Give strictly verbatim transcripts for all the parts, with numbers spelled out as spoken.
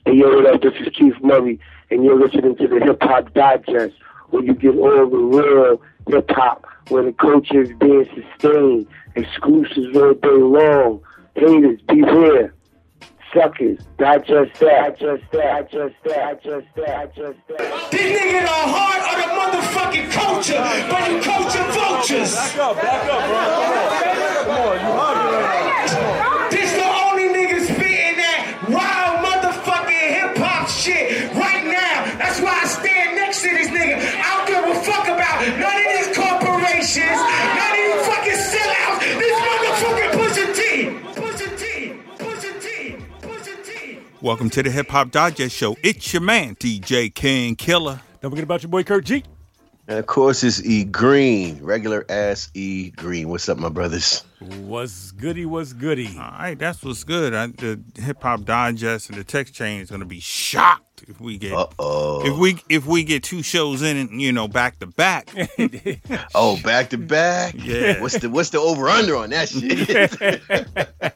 Hey, yo, what up? This is Keith Murray, and you're listening to the Hip Hop Digest, where you get all the real hip hop, where the culture is being sustained, exclusives all day long. Haters, beware. Suckers, digest that, digest that, digest that, digest that, digest that. This nigga the heart of the motherfucking culture, but you culture vultures. Back up, back up, bro. Come on, you hungry right now. This the only nigga spitting that wild motherfucking hip hop shit right now. That's why I stand next to this nigga. I don't give a fuck about none of these corporations, none of these fucking sellouts. This motherfucking Pusha T. Pusha T. Pusha T. Pusha T. Welcome to the Hip Hop Digest Show. It's your man, D J King Killer. Don't forget about your boy Kurt G. And of course, it's E Green, regular ass E Green. What's up, my brothers? What's goody? What's goody? All right, that's what's good. I, the Hip Hop Digest and the text chain is going to be shocked if we get Uh-oh. if we if we get two shows in and you know back to back. Oh, back to back. Yeah. What's the what's the over under on that shit?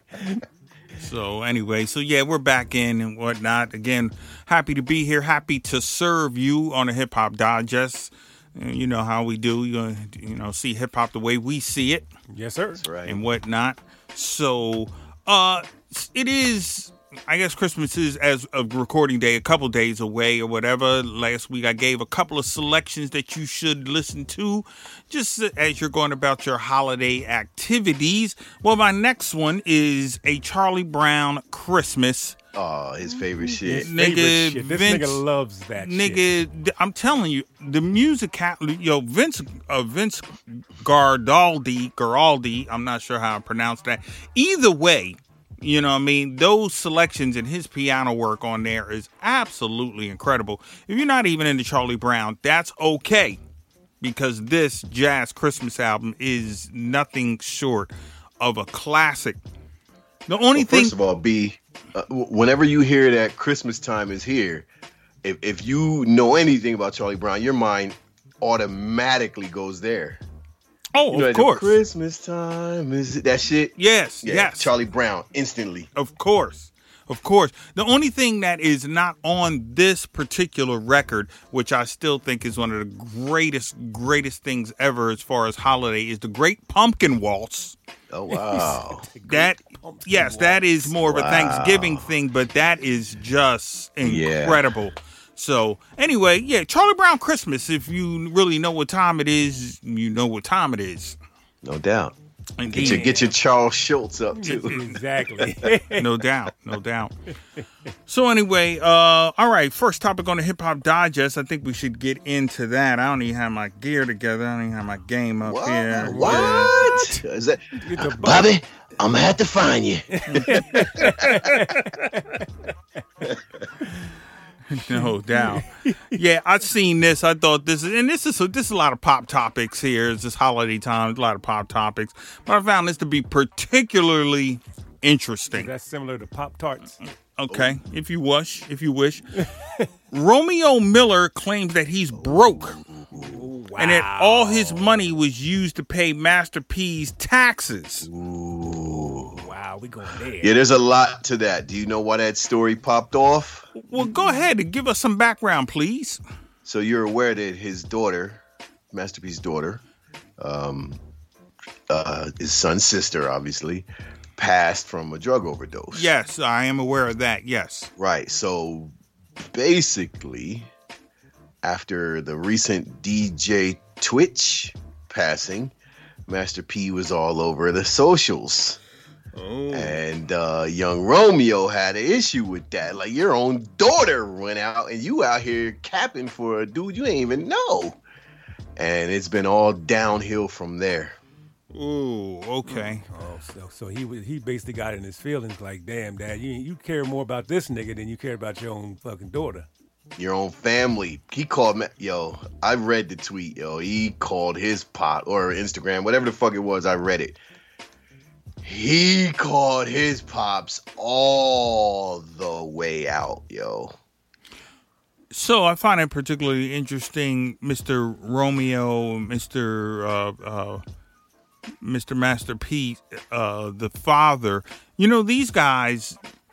So anyway, so yeah, we're back in and whatnot. Again, happy to be here. Happy to serve you on the Hip Hop Digest. You know how we do. You you know see hip hop the way we see it. Yes, sir. That's right. And whatnot. So, uh, it is, I guess Christmas is, as of recording day, a couple days away or whatever. Last week I gave a couple of selections that you should listen to just as you're going about your holiday activities. Well, my next one is a Charlie Brown Christmas. Oh, his favorite shit. His Nigga, favorite shit. This Vince- nigga loves that Nigga, shit. th- I'm telling you, the music, yo, Vince, uh, Vince Guardaldi, Guaraldi, I'm not sure how I pronounce that. Either way, you know what I mean? Those selections and his piano work on there is absolutely incredible. If you're not even into Charlie Brown, that's okay. Because this jazz Christmas album is nothing short of a classic. The only Well, thing... first of all, B, uh, w- whenever you hear that Christmas time is here, if if you know anything about Charlie Brown, your mind automatically goes there. Oh, You know, of the course. Christmas time is that shit. Yes, Yeah, yes. Charlie Brown instantly. Of course. Of course. The only thing that is not on this particular record, which I still think is one of the greatest, greatest things ever as far as holiday, is the Great Pumpkin Waltz. Oh wow. That, yes, that is more of a Wow. Thanksgiving thing, but that is just Yeah. incredible. So, anyway, yeah, Charlie Brown Christmas. If you really know what time it is, you know what time it is. No doubt. Indeed. Get your, get your Charles Schultz up too. Exactly. No doubt, no doubt. So anyway, uh, all right, first topic on the Hip Hop Digest. I think we should get into that. I don't even have my gear together. I don't even have my game up What? here. What? Is that Get the Bobby? I'm gonna have to find you. No doubt. Yeah, I've seen this. I thought this is, and this is this is a lot of pop topics here. It's this holiday time. A lot of pop topics, but I found this to be particularly interesting. That's similar to Pop Tarts. Okay, if you wish, if you wish. Romeo Miller claims that he's broke. Wow. And that all his money was used to pay Master P's taxes. Ooh. Wow, we going there. Yeah, there's a lot to that. Do you know why that story popped off? Well, go ahead and give us some background, please. So you're aware that his daughter, Master P's daughter, um, uh, his son's sister, obviously, passed from a drug overdose. Yes, I am aware of that. Yes. Right. So basically, after the recent D J Twitch passing, Master P was all over the socials. Oh. And uh, young Romeo had an issue with that. Like, your own daughter went out and you out here capping for a dude you ain't even know. And it's been all downhill from there. Ooh, okay. Oh, so so he was he basically got in his feelings like, damn, Dad, you you care more about this nigga than you care about your own fucking daughter. Your own family. He called me, yo, I read the tweet, yo. He called his pop or Instagram, whatever the fuck it was, I read it. He called his pops all the way out, yo. So I find it particularly interesting, Mister Romeo, Mister Uh, uh, Mister Master P, uh, the father. You know, these guys,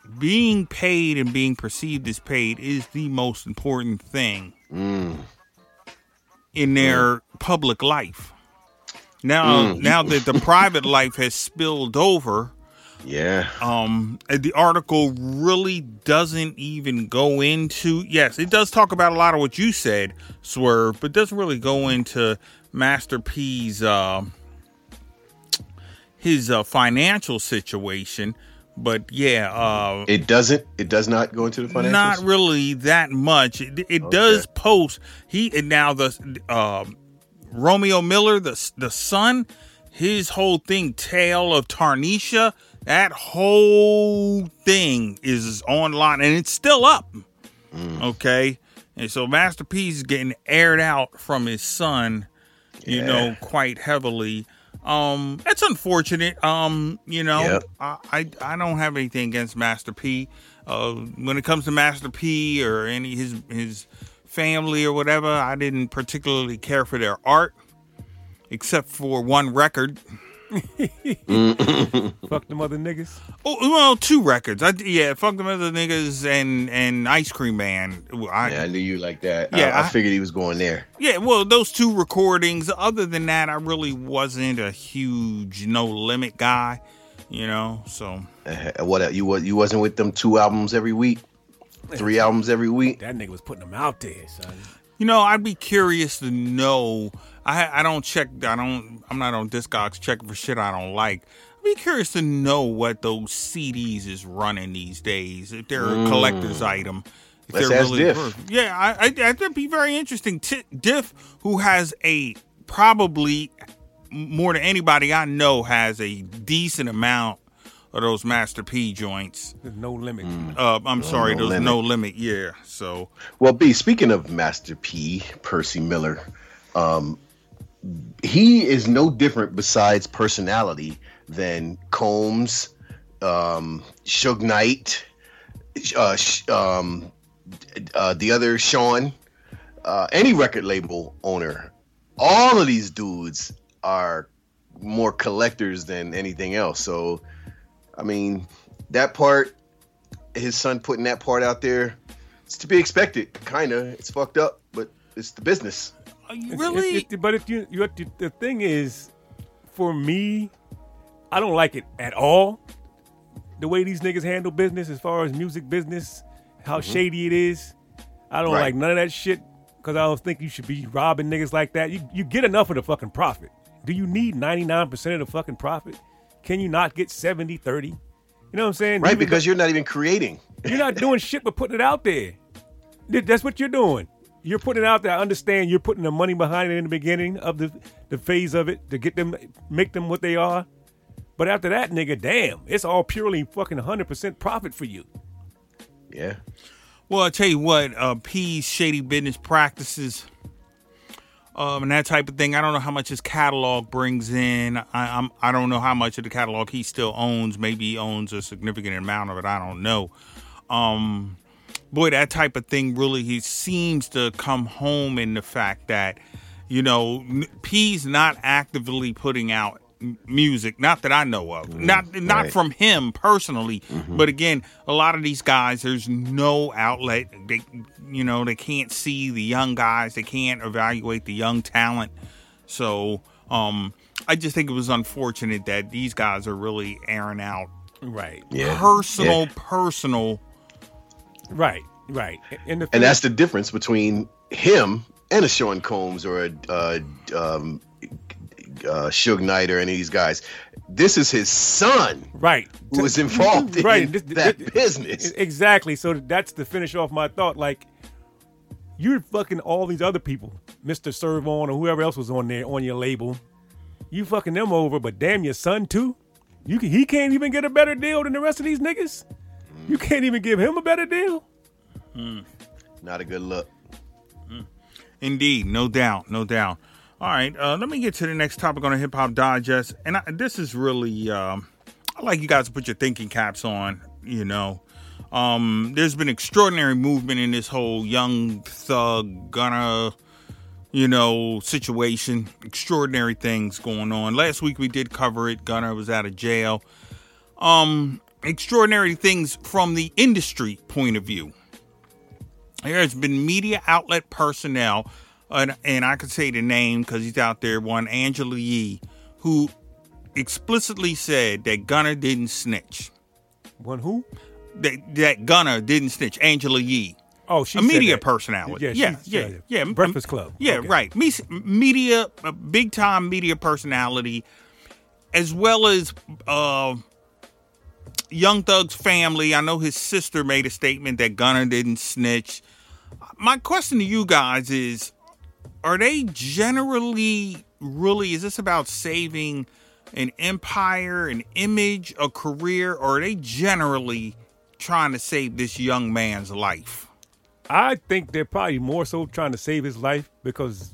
being paid and being perceived as paid is the most important thing Mm. in their public life. Now, Mm. now that the private life has spilled over, Yeah. um, the article really doesn't even go into. Yes, it does talk about a lot of what you said, Swerve, but doesn't really go into Master P's uh, his uh, financial situation. But yeah, uh, It doesn't. It does not go into the financials. not really that much. It, it does post he and now the uh, Romeo Miller, the the son, his whole thing, Tale of Tarnisha, that whole thing is online and it's still up. Mm. Okay, and so Master P is getting aired out from his son, you Yeah. know, quite heavily. Um, it's unfortunate. Um, you know, Yep. I, I I don't have anything against Master P. Uh, when it comes to Master P or any his his family or whatever, I didn't particularly care for their art, except for one record. Fuck them other niggas. Oh, well, two records. I, yeah, fuck them other niggas and and Ice Cream Man. I, Yeah, I knew you like that. Yeah, I, I I- figured he was going there. Yeah, well, those two recordings. Other than that, I really wasn't a huge No Limit guy, you know. So Uh, what you was you wasn't with them two albums every week, three albums every week. That nigga was putting them out there, son. you know, I'd be curious to know. I I don't check. I don't. I'm not on Discogs checking for shit I don't like. I'd be curious to know what those C Ds is running these days. If they're a collector's item. If Let's they're ask Diff. worth- Yeah, I, I that'd be very interesting. T- Diff, who has a probably more than anybody I know, has a decent amount of those Master P joints. There's no limit. Uh, I'm sorry, No those Limit. No Limit. Yeah, so Well, B, speaking of Master P, Percy Miller, um, he is no different besides personality than Combs, um, Suge Knight, uh, sh- um, uh, the other Sean, uh, any record label owner. All of these dudes are more collectors than anything else. So, I mean, that part, his son putting that part out there, it's to be expected. Kind of, it's fucked up, but it's the business. Are you It's- really. it's- it's- but if you, you the, the thing is, for me, I don't like it at all. The way these niggas handle business, as far as music business, how shady it is. I don't Right. like none of that shit because I don't think you should be robbing niggas like that. You you get enough of the fucking profit. Do you need ninety-nine percent of the fucking profit? Can you not get seventy, thirty? You know what I'm saying? Right, You- because you're not even creating. You're not doing shit but putting it out there. Th- That's what you're doing. You're putting it out there. I understand you're putting the money behind it in the beginning of the the phase of it to get them, make them what they are. But after that, nigga, damn, it's all purely fucking one hundred percent profit for you. Yeah. Well, I tell you what, uh, P's shady business practices, um, and that type of thing. I don't know how much his catalog brings in. I, I'm, I don't know how much of the catalog he still owns. Maybe he owns a significant amount of it. I don't know. Um, boy, that type of thing really he seems to come home in the fact that, you know, P's not actively putting out m- music, not that I know of, not not right. from him personally, but again, a lot of these guys, there's no outlet. They, you know, they can't see the young guys, they can't evaluate the young talent. So, um, I just think it was unfortunate that these guys are really airing out Right. Yeah. personal, Yeah. personal. Right. Right. And, the And that's the difference between him and a Sean Combs or a uh, um, uh, Suge Knight or any of these guys. This is his son right. who is involved Right. in This- that this- business. Exactly. So that's to finish off my thought. Like, you're fucking all these other people, Mister Servon or whoever else was on there on your label. You fucking them over, but damn your son too. You can, he can't even get a better deal than the rest of these niggas. You can't even give him a better deal. Not a good look. Indeed, no doubt, no doubt. All right, uh, let me get to the next topic on the Hip Hop Digest, and I, this is really, um, I like you guys to put your thinking caps on. You know, um, there's been extraordinary movement in this whole Young Thug Gunna, you know, situation. Extraordinary things going on. Last week we did cover it. Gunna was out of jail. Um, extraordinary things from the industry point of view. There's been media outlet personnel, and, and I could say the name because he's out there, one Angela Yee, who explicitly said that Gunna didn't snitch. One who? That, that Gunna didn't snitch. Angela Yee. Oh, she a said media that. personality. Yeah, yeah, she- yeah, yeah. yeah. Breakfast Club. Yeah, Okay. right. Me, media, a big time media personality, as well as uh, Young Thug's family. I know his sister made a statement that Gunna didn't snitch. My question to you guys is, are they generally really, is this about saving an empire, an image, a career, or are they generally trying to save this young man's life? I think they're probably more so trying to save his life because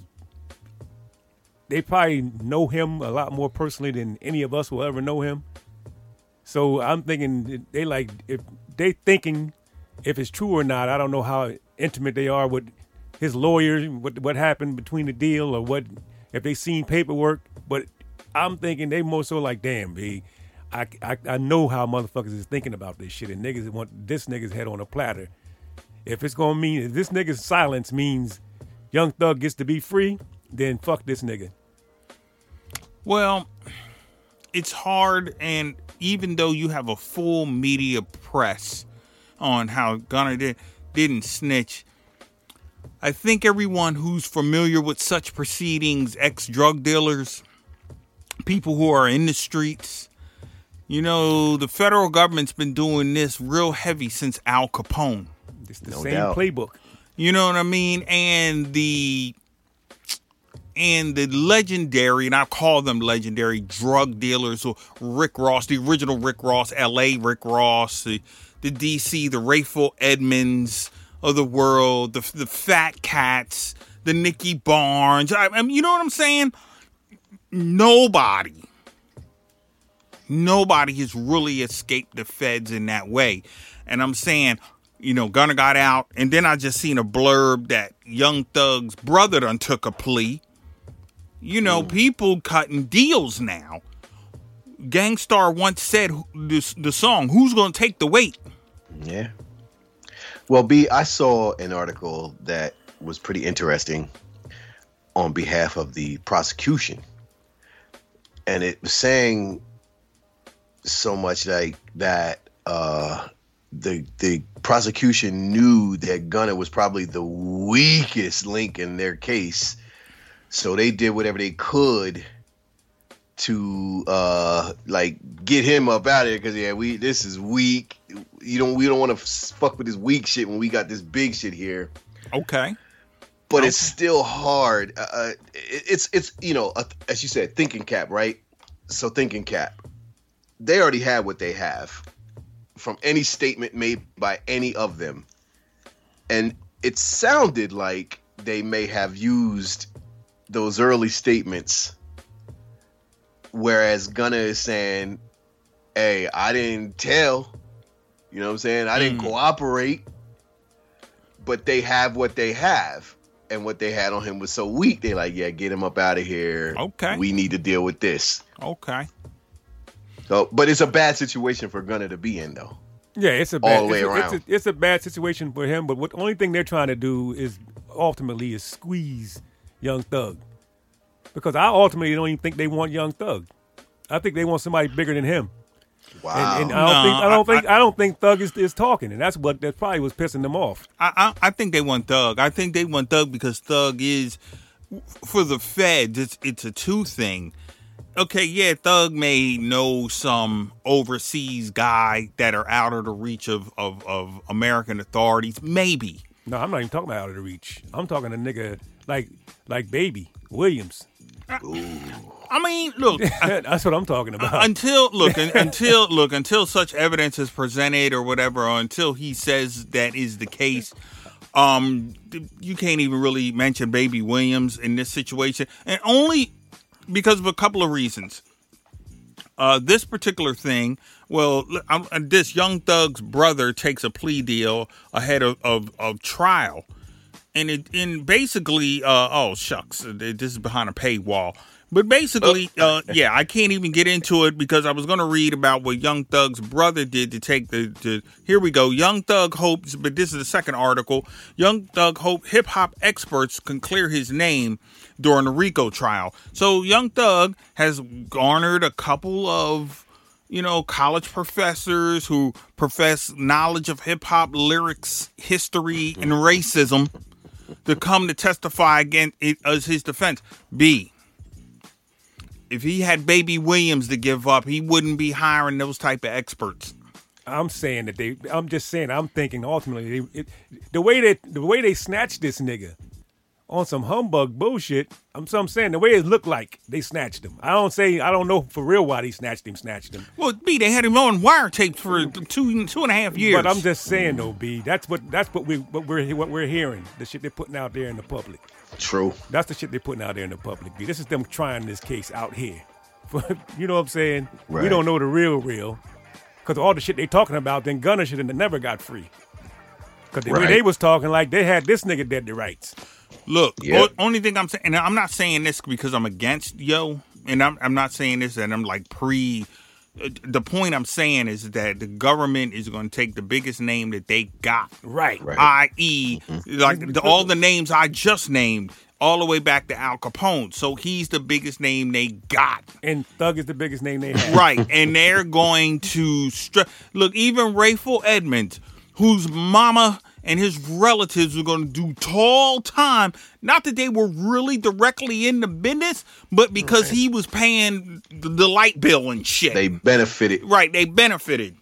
they probably know him a lot more personally than any of us will ever know him. So I'm thinking they like, if they thinking if it's true or not, I don't know how intimate they are with his lawyers, what what happened between the deal, or what if they seen paperwork. But I'm thinking they more so like, damn, B, I, I, I know how motherfuckers is thinking about this shit, and niggas want this nigga's head on a platter. If it's gonna mean, if this nigga's silence means Young Thug gets to be free, then fuck this nigga. Well, it's hard, and even though you have a full media press on how Gunna did, didn't snitch, I think everyone who's familiar with such proceedings, ex-drug dealers, people who are in the streets, you know, the federal government's been doing this real heavy since Al Capone. It's the No same doubt. playbook. You know what I mean? And the and the legendary, and I call them legendary, drug dealers, or Rick Ross, the original Rick Ross, L A Rick Ross, the, the D C, the Rayful Edmonds of the world, the the Fat Cats, the Nicky Barnes. I, I mean, you know what I'm saying? Nobody, nobody has really escaped the feds in that way. And I'm saying, you know, Gunna got out, and then I just seen a blurb that Young Thug's brother done took a plea. You know, people cutting deals now. Gangstar once said this, the song, "Who's Gonna Take the Weight?" Yeah. Well, B, I saw an article that was pretty interesting on behalf of the prosecution. And it was saying so much like that uh, the the prosecution knew that Gunna was probably the weakest link in their case. So they did whatever they could to uh, like get him up out of here, because yeah, we this is weak. You don't we don't want to fuck with this weak shit when we got this big shit here. Okay. But Okay. it's still hard. Uh, it, it's it's you know, uh, as you said, thinking cap, right? So thinking cap, they already have what they have from any statement made by any of them, and it sounded like they may have used those early statements, whereas Gunna is saying, "Hey, I didn't tell." You know what I'm saying? I didn't Mm. cooperate. But they have what they have. And what they had on him was so weak, they like, yeah, get him up out of here. Okay. We need to deal with this. Okay. So, but it's a bad situation for Gunna to be in, though. Yeah, it's a bad, All the way it's, a, around. it's, a, it's a bad situation for him. But what the only thing they're trying to do is ultimately is squeeze Young Thug, because I ultimately don't even think they want Young Thug. I think they want somebody bigger than him. Wow. And, and I don't No, think I don't I- think I, don't think Thug is, is talking, and that's what that probably was pissing them off. I, I I think they want Thug. I think they want Thug because Thug is, for the feds, it's it's a two thing. Okay, yeah, Thug may know some overseas guy that are out of the reach of, of, of American authorities. Maybe. No, I'm not even talking about out of the reach. I'm talking a nigga like like Baby Williams. I mean, look, That's what I'm talking about. until look un, until look until such evidence is presented or whatever, or until he says that is the case, um you can't even really mention Baby Williams in this situation, and only because of a couple of reasons. Uh this particular thing, well, I'm, this Young Thug's brother takes a plea deal ahead of of, of trial, and it and basically uh oh shucks, this is behind a paywall. But basically, uh, yeah, I can't even get into it because I was going to read about what Young Thug's brother did to take the. To, here we go. Young Thug hopes, but this is the second article. Young Thug hope hip hop experts can clear his name during the RICO trial. So Young Thug has garnered a couple of, you know, college professors who profess knowledge of hip hop lyrics, history, and racism to come to testify against it as his defense. B. If he had Baby Williams to give up, he wouldn't be hiring those type of experts. I'm saying that they. I'm just saying. I'm thinking ultimately, they, it, the way they the way they snatched this nigga on some humbug bullshit. I'm so I'm saying the way it looked like they snatched him. I don't say I don't know for real why they snatched him. Snatched him. Well, B, they had him on wiretaped for two two and a half years. But I'm just saying though, B. That's what that's what we what we're what we're hearing. The shit they're putting out there in the public. True. That's the shit they're putting out there in the public. B. This is them trying this case out here. You know what I'm saying? Right. We don't know the real real. Because all the shit they talking about, then Gunna should have never got free. Because the Right. way they was talking, like they had this nigga dead to rights. Look, Yep. o- only thing I'm saying, and I'm not saying this because I'm against Yo, and I'm I'm not saying this and I'm like pre. uh, The point I'm saying is that the government is going to take the biggest name that they got, Right. Right. i e, like the, all the names I just named, all the way back to Al Capone. So he's the biggest name they got. And Thug is the biggest name they had. Right, and they're going to str- look. Even Rayful Edmonds, whose mama and his relatives are going to do tall time. Not that they were really directly in the business, but because he was paying the, the light bill and shit. They benefited. Right, they benefited.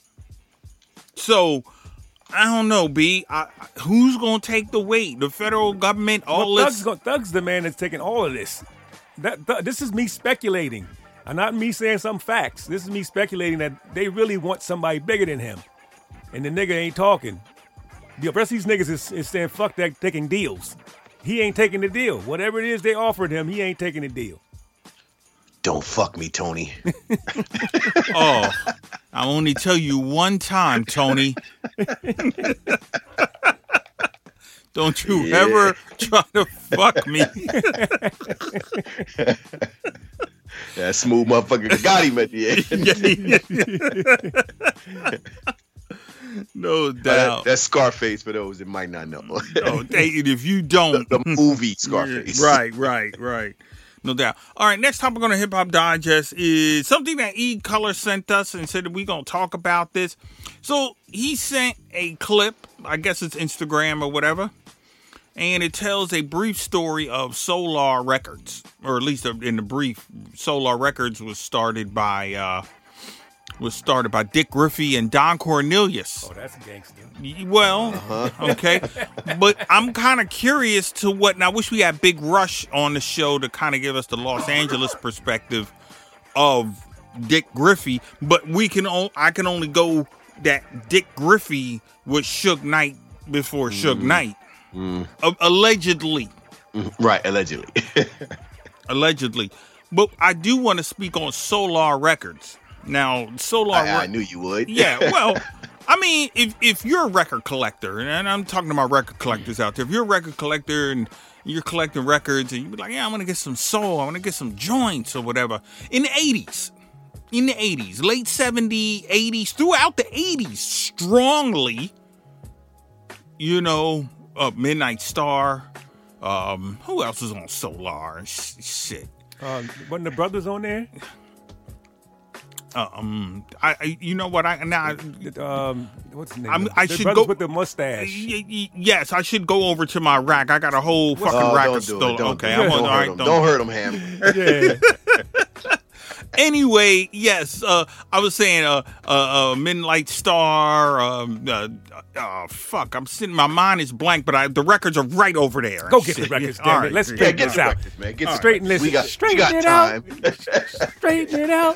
So I don't know, B. I, who's going to take the weight? The federal government? All Well, this. Thug's, go- Thug's the man that's taking all of this. That Thug- This is me speculating. And not me saying some facts. This is me speculating that they really want somebody bigger than him. And the nigga ain't talking. The rest of these niggas is, is saying, fuck that, taking deals. He ain't taking the deal. Whatever it is they offered him, he ain't taking the deal. Don't fuck me, Tony. Oh, I only tell you one time, Tony. Don't you Yeah. ever try to fuck me. That smooth motherfucker got him at the end. No That, doubt. that's Scarface for those that might not know. No, they, if you don't. The movie Scarface. Right, right, right. No doubt. All right, next topic on the Hip Hop Digest is something that E. Color sent us and said that we're going to talk about this. So he sent a clip, I guess it's Instagram or whatever, and it tells a brief story of Solar Records, or at least in the brief, Solar Records was started by uh, was started by Dick Griffey and Don Cornelius. Oh, that's a gangster. Y- Well, okay, but I'm kind of curious to what. And I wish we had Big Rush on the show to kind of give us the Los Angeles perspective of Dick Griffey. But we can, o- I can only go that Dick Griffey was Suge Knight before Suge Knight, A- allegedly, Right, allegedly. allegedly. But I do want to speak on Solar Records. Now, Solar. I, I Rec- knew you would. Yeah, well, I mean, if if you're a record collector, and I'm talking about record collectors out there, if you're a record collector and you're collecting records and you're like, yeah, I want to get some soul, I want to get some joints or whatever. In the eighties, in the eighties, late seventies, eighties, throughout the eighties, strongly, you know, uh, Midnight Star, um, who else is on Solar? Sh- shit. Um, wasn't the brothers on there? Uh, um, I, I, you know what? I now. Um, what's his name? I'm- The- I the should brothers go- with the mustache. Y- y- yes, I should go over to my rack. I got a whole fucking Oh, rack don't of do stuff. it. Don't, Okay, do it. I'm on. don't, All hurt right, him. don't. don't hurt him, Ham. Yeah. Anyway, yes, uh, I was saying, uh, uh, uh, Midnight Star. Um, uh, uh, fuck, I'm sitting. My mind is blank, but I, the records are right over there. Go get the Shit. records, All damn it. right. Let's Yeah, straighten get this the out. records, man. Get the Straighten records. this. We got, we straighten got it time. out. Straighten it out.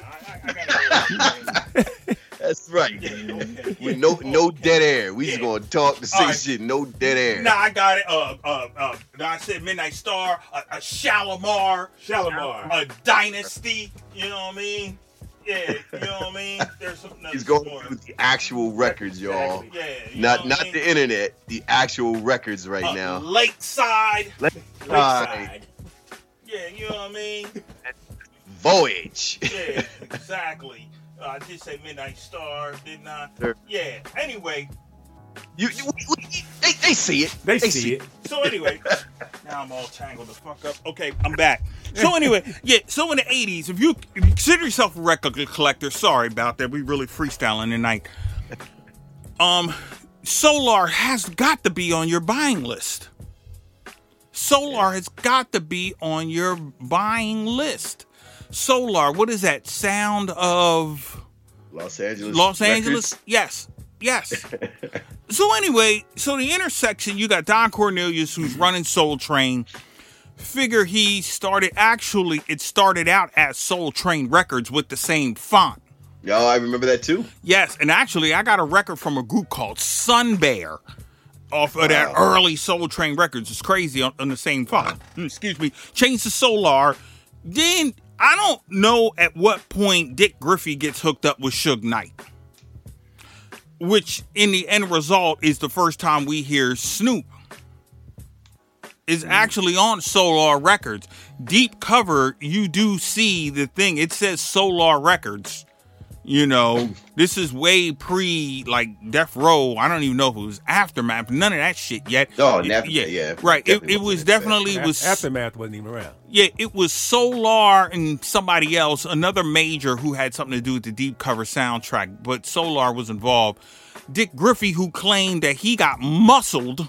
That's right. With no no dead air. We just gonna talk to say All right. shit. No dead air. Nah, I got it. Uh, uh, uh, now I said Midnight Star, a, a Shalimar, Shalimar. a Dynasty. You know what I mean? Yeah, you know what I mean. There's something He's that's going more. through the actual records, y'all. Yeah, you Not know what not I mean? the internet. The actual records right Uh, now. Lakeside. Alright. Yeah, you know what I mean. Voyage. Yeah, exactly. Uh, I did say Midnight Star, didn't I? Sure. Yeah. Anyway. You, you, you, they, they see it. They, they see it. it. So anyway, now I'm all tangled the fuck up. Okay, I'm back. So anyway, yeah. So in the eighties, if you, if you consider yourself a record collector, sorry about that. We really freestyling tonight. Um, Solar has got to be on your buying list. Solar has got to be on your buying list. Solar, what is that? Sound of Los Angeles. Los Records? Angeles? Yes. Yes. So anyway, so the intersection, you got Don Cornelius, who's running Soul Train. Figure he started, actually, it started out as Soul Train Records with the same font. Yo, I remember that too. Yes, and actually, I got a record from a group called Sun Bear off of that early Soul Train Records. It's crazy on, on the same font. Excuse me. Changed to Solar. Then, I don't know at what point Dick Griffey gets hooked up with Suge Knight. Which, in the end result, is the first time we hear Snoop is actually on Solar Records. Deep cover, you do see the thing. It says Solar Records. You know, this is way pre, like, Death Row. I don't even know if it was Aftermath. None of that shit yet. Oh, it, never, yeah, yeah. Right. It, it was definitely... After, was Aftermath wasn't even around. Yeah, it was Solar and somebody else, another major who had something to do with the Deep Cover soundtrack, but Solar was involved. Dick Griffey, who claimed that he got muscled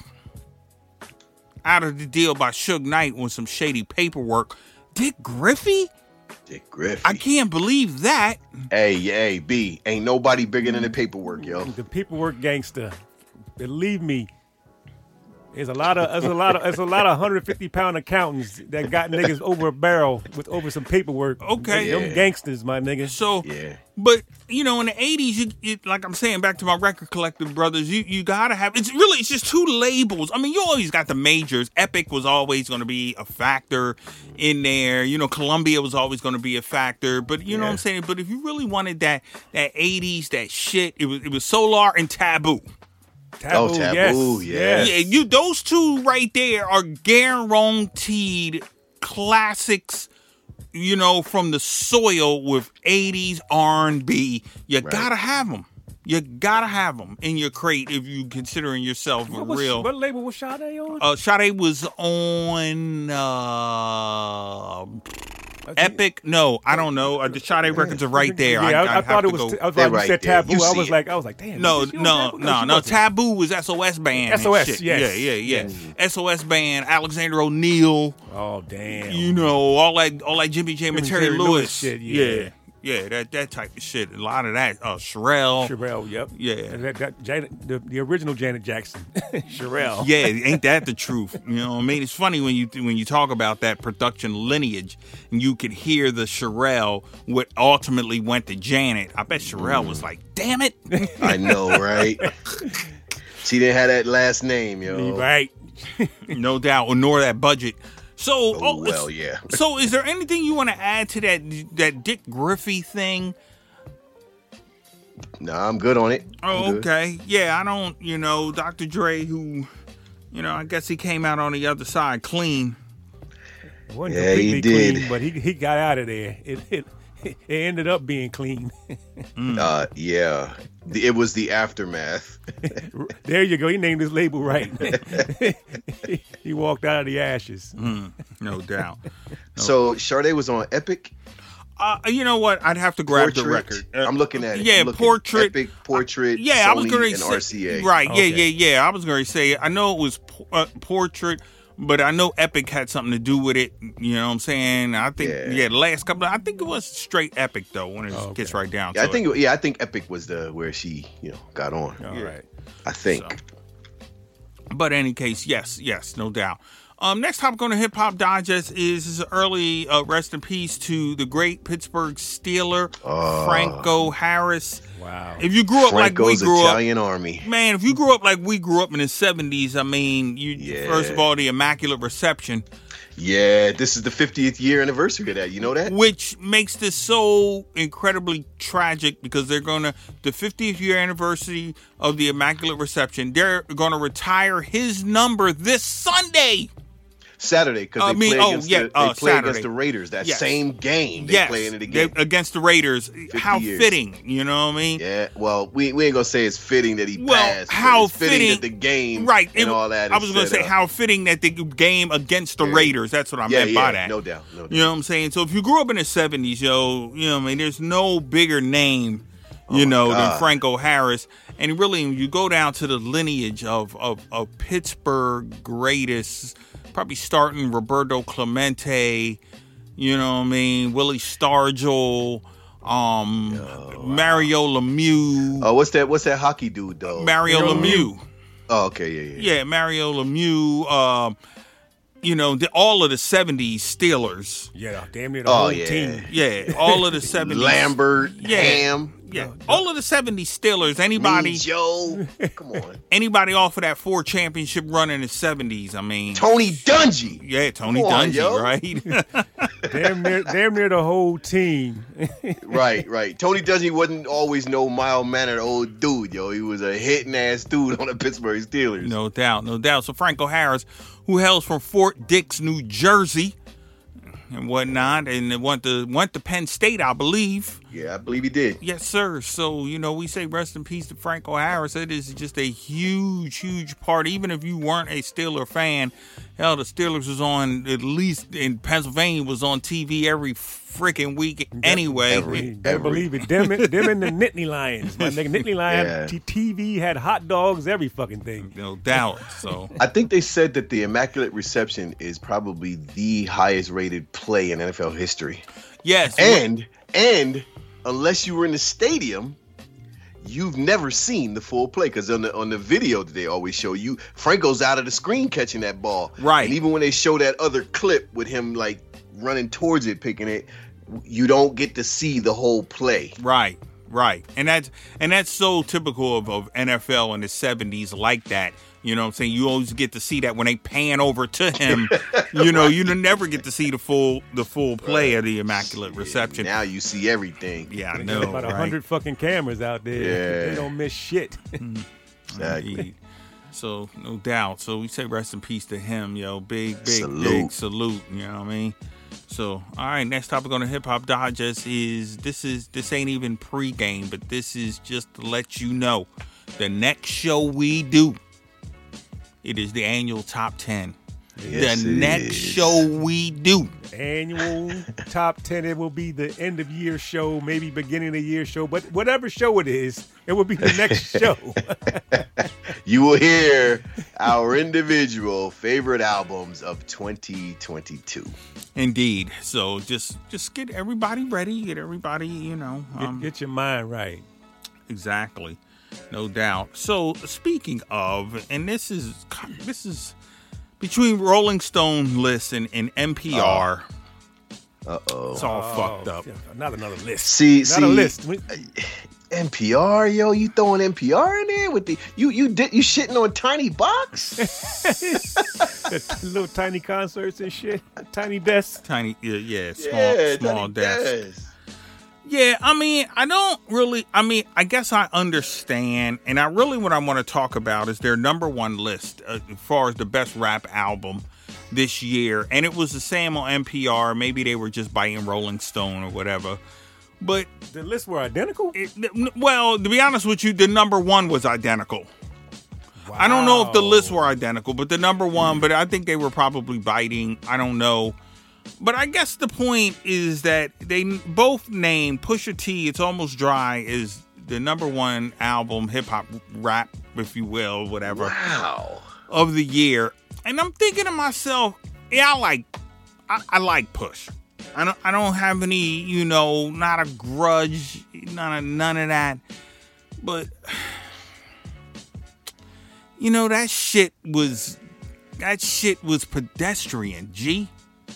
out of the deal by Suge Knight with some shady paperwork. Dick Griffey? Dick Griffey. I can't believe that. Hey, hey, B. Ain't nobody bigger than the paperwork, yo. The paperwork gangster. Believe me. There's a lot of there's a lot of there's a lot of one hundred fifty pound accountants that got niggas over a barrel with over some paperwork. Okay. Them Yeah. gangsters, my nigga. So, Yeah. but you know, in the eighties, you, you, like I'm saying, back to my record collective brothers, you you gotta have. It's really it's just two labels. I mean, you always got the majors. Epic was always going to be a factor in there. You know, Columbia was always going to be a factor. But you know Yeah. what I'm saying. But if you really wanted that that eighties that shit, it was it was Solar and Taboo. Taboo, Oh, Taboo, yes, yeah. yes. Yeah, you those two right there are guaranteed classics, you know, from the soil with eighties R and B. You Right. gotta have them. You gotta have them in your crate if you considering yourself a What, was, real. what label was Sade on? Uh, Sade was on uh, Epic. No, I don't know. Uh, the Sade records are right there. Yeah, I, I, I'd thought have it to was. go- I was They're like, you right said there. Taboo. You I see was it. like, I was like, damn. No, was she on no, Taboo? no, she no. wasn't. Taboo was S O S Band. and S O S, shit. yes. Yeah, yeah, yeah. S O S Band, Alexander O'Neal. Oh damn. You know, all that, all that Jimmy Jam and Jimmy Terry Terry Lewis Lewis shit, yeah. yeah, yeah, that that type of shit. A lot of that. Uh, Sherelle. Sherelle, yep. Yeah. That, that, Janet, the, the original Janet Jackson. Sherelle. Yeah, ain't that the truth? You know, what I mean, it's funny when you when you talk about that production lineage, and you could hear the Sherelle what ultimately went to Janet. I bet Sherelle was like, "Damn it!" I know, right? She didn't have that last name, yo. Right. No doubt, or nor that budget. So, Oh, oh, well, yeah. So, is there anything you want to add to that that Dick Griffey thing? Nah, I'm good on it. I'm Oh, good. okay. Yeah, I don't, you know, Doctor Dre, who, you know, I guess he came out on the other side clean. Wasn't Yeah, he completely did. clean, but he he got out of there. It it, it ended up being clean. Uh, yeah. The- It was the aftermath. There you go. He named his label right. He walked out of the ashes. No doubt. So Sade was on Epic. Uh, you know what? I'd have to grab the Portrait. record. Uh, I'm looking at it. Yeah, I'm looking. Portrait. Epic, Portrait. Yeah, I was Sony, going and to R say. C A. Right. Okay. Yeah, yeah, yeah. I was going to say, I know it was uh, Portrait, but I know Epic had something to do with it. You know what I'm saying? I think, yeah, Yeah. the last couple, I think it was straight Epic, though, when it Oh, okay. gets right down Yeah, to I think. it. Yeah, I think Epic was the where she, you know, got on. All Yeah. right. I think. So. But in any case, yes, yes, no doubt. Um, next topic on the Hip Hop Digest is, is early uh, rest in peace to the great Pittsburgh Steeler, Franco Harris. Wow. If you grew up Franco's like we grew Italian Army. up, man, if you grew up like we grew up in the seventies, I mean, you Yeah. first of all, the Immaculate Reception, Yeah, this is the fiftieth year anniversary of that. You know that? which makes this so incredibly tragic because they're going to, the fiftieth year anniversary of the Immaculate Reception, they're going to retire his number this Sunday. Saturday because I they mean, play, oh, against, yeah, the, they uh, play Saturday. against the Raiders. That Yes. same game they yes, play in it they- again. against the Raiders. How years. fitting, you know what I mean? Yeah, well, we, we ain't gonna say it's fitting that he Well, passed. but how it's fitting, fitting- that the game Right. and it- all that. I is was going to set say up. how fitting that the game against the Yeah. Raiders. That's what I yeah, meant yeah, by that. no doubt, no doubt. You know what I'm saying? So if you grew up in the seventies, yo, you know what I mean, there's no bigger name, you my know, than God. Franco Harris. And really, you go down to the lineage of, of, of Pittsburgh greatest, probably starting Roberto Clemente, you know what I mean, Willie Stargell, um, Mario Lemieux. Oh, what's that? What's that hockey dude though? Mario Lemieux. Oh, okay, yeah, yeah. Yeah, Mario Lemieux. Um, you know, the, all of the seventies Steelers. Yeah, damn near the Oh, whole yeah. team. Yeah, all of the seventies. Lambert, Yeah. Ham, Yeah, all of the seventies Steelers. Anybody, Mean Joe. Come on, anybody off of that four championship run in the seventies. I mean, Tony Dungy. yeah, Tony Come on, Dungy, yo. right? Damn near, damn near the whole team. Right, right. Tony Dungy wasn't always no mild mannered old dude, yo. He was a hitting ass dude on the Pittsburgh Steelers. No doubt, no doubt. So Franco Harris, who hails from Fort Dix, New Jersey, and whatnot, and went to went to Penn State, I believe. Yeah, I believe he did. Yes, sir. So, you know, we say rest in peace to Franco Harris. It is just a huge, huge part. Even if you weren't a Steeler fan, hell, the Steelers was on, at least in Pennsylvania, was on T V every freaking week anyway. Every- You better believe it. Them, and- them and the Nittany Lions. My nigga, Nittany Lions Yeah. t- TV had hot dogs, every fucking thing. No doubt. So, I think they said that the Immaculate Reception is probably the highest rated play in N F L history. yes. And and unless you were in the stadium, you've never seen the full play because on the on the video that they always show you, Franco's out of the screen catching that ball. Right. And even when they show that other clip with him like running towards it, picking it, you don't get to see the whole play. Right, right. And that's and that's so typical of, of N F L in the seventies like that. You know what I'm saying? You always get to see that when they pan over to him. You know, you never get to see the full the full play of the Immaculate Reception. Now you see everything. Yeah, I They know, got about a right? hundred fucking cameras out there. Yeah. They don't miss shit. Exactly. Indeed. So, no doubt. So, we say rest in peace to him, yo. Big, big, Salute. big salute. You know what I mean? So, all right, next topic on the Hip Hop Digest is this is this ain't even pregame, but this is just to let you know the next show we do, it is the annual top ten. Yes, the it next is. show we do. Annual top ten. It will be the end of year show, maybe beginning of the year show, but whatever show it is, it will be the next show. You will hear our individual favorite albums of twenty twenty-two. Indeed. So just just get everybody ready, get everybody, you know. Um, Get, get your mind right. Exactly, no doubt. So speaking of, and this is this is between Rolling Stone list and, and N P R. Uh oh. It's all fucked up. yeah, Not another list. See, Not see, a list. We- N P R, yo, you throwing N P R in there with the you you did you shitting on Tiny Box? the little tiny concerts and shit. Tiny desks. Tiny, yeah, yeah small, yeah, small Tiny desk. Desk. Yeah, I mean, I don't really. I mean, I guess I understand, and I really what I want to talk about is their number one list uh, as far as the best rap album this year, and it was the same on N P R. Maybe they were just biting Rolling Stone or whatever. But The lists were identical. it, well, to be honest with you, the number one was identical. I don't know if the lists were identical, but the number one, but I think they were probably biting. I don't know. But I guess the point is that they both named Pusha T, It's Almost Dry, is the number one album, hip hop rap, if you will, whatever, Wow. of the year. And I'm thinking to myself, yeah, I like, I, I like Push. I don't, I don't have any, you know, not a grudge, none of, none of that. But, you know, that shit was, that shit was pedestrian, G.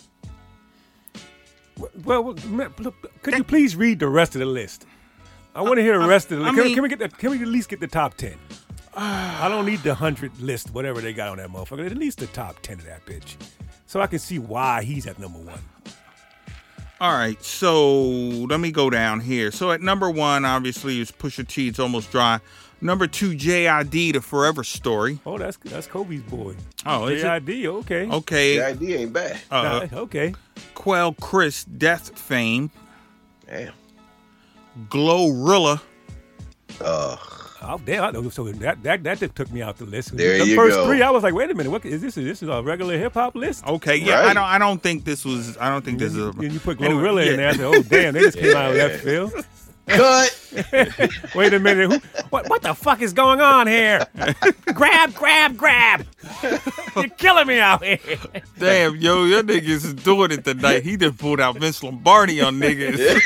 Well, well, ma- look, could you please read the rest of the list? I want to hear the rest of the I list. Can, mean- can we get the, Can we at least get the top ten? I don't need the hundred list, whatever they got on that motherfucker. At least the top ten of that bitch, so I can see why he's at number one. All right, so let me go down here. So at number one, obviously, is Pusha T. It's Almost Dry. Number two, J I D, The Forever Story. Oh, that's that's Kobe's boy. Oh, is J I it? D, okay. Okay. The idea ain't bad. Uh, Nah, okay. Quell Chris, Death Fame. Damn. Glorilla. Uh, Oh damn! I know. So that that that just took me out the list. There the you first go. three, I was like, wait a minute, what is this? This is a regular hip hop list. Okay, yeah, I Right. don't I don't think this was I don't think this is a Then you put Anyway, Glorilla yeah. in there. I said, oh damn, they just came out of Yeah. left field. cut. Wait a minute, who, what what the fuck is going on here? grab, grab, grab! You're killing me out here. Damn, yo, your niggas is doing it tonight. He done pulled out Vince Lombardi on niggas.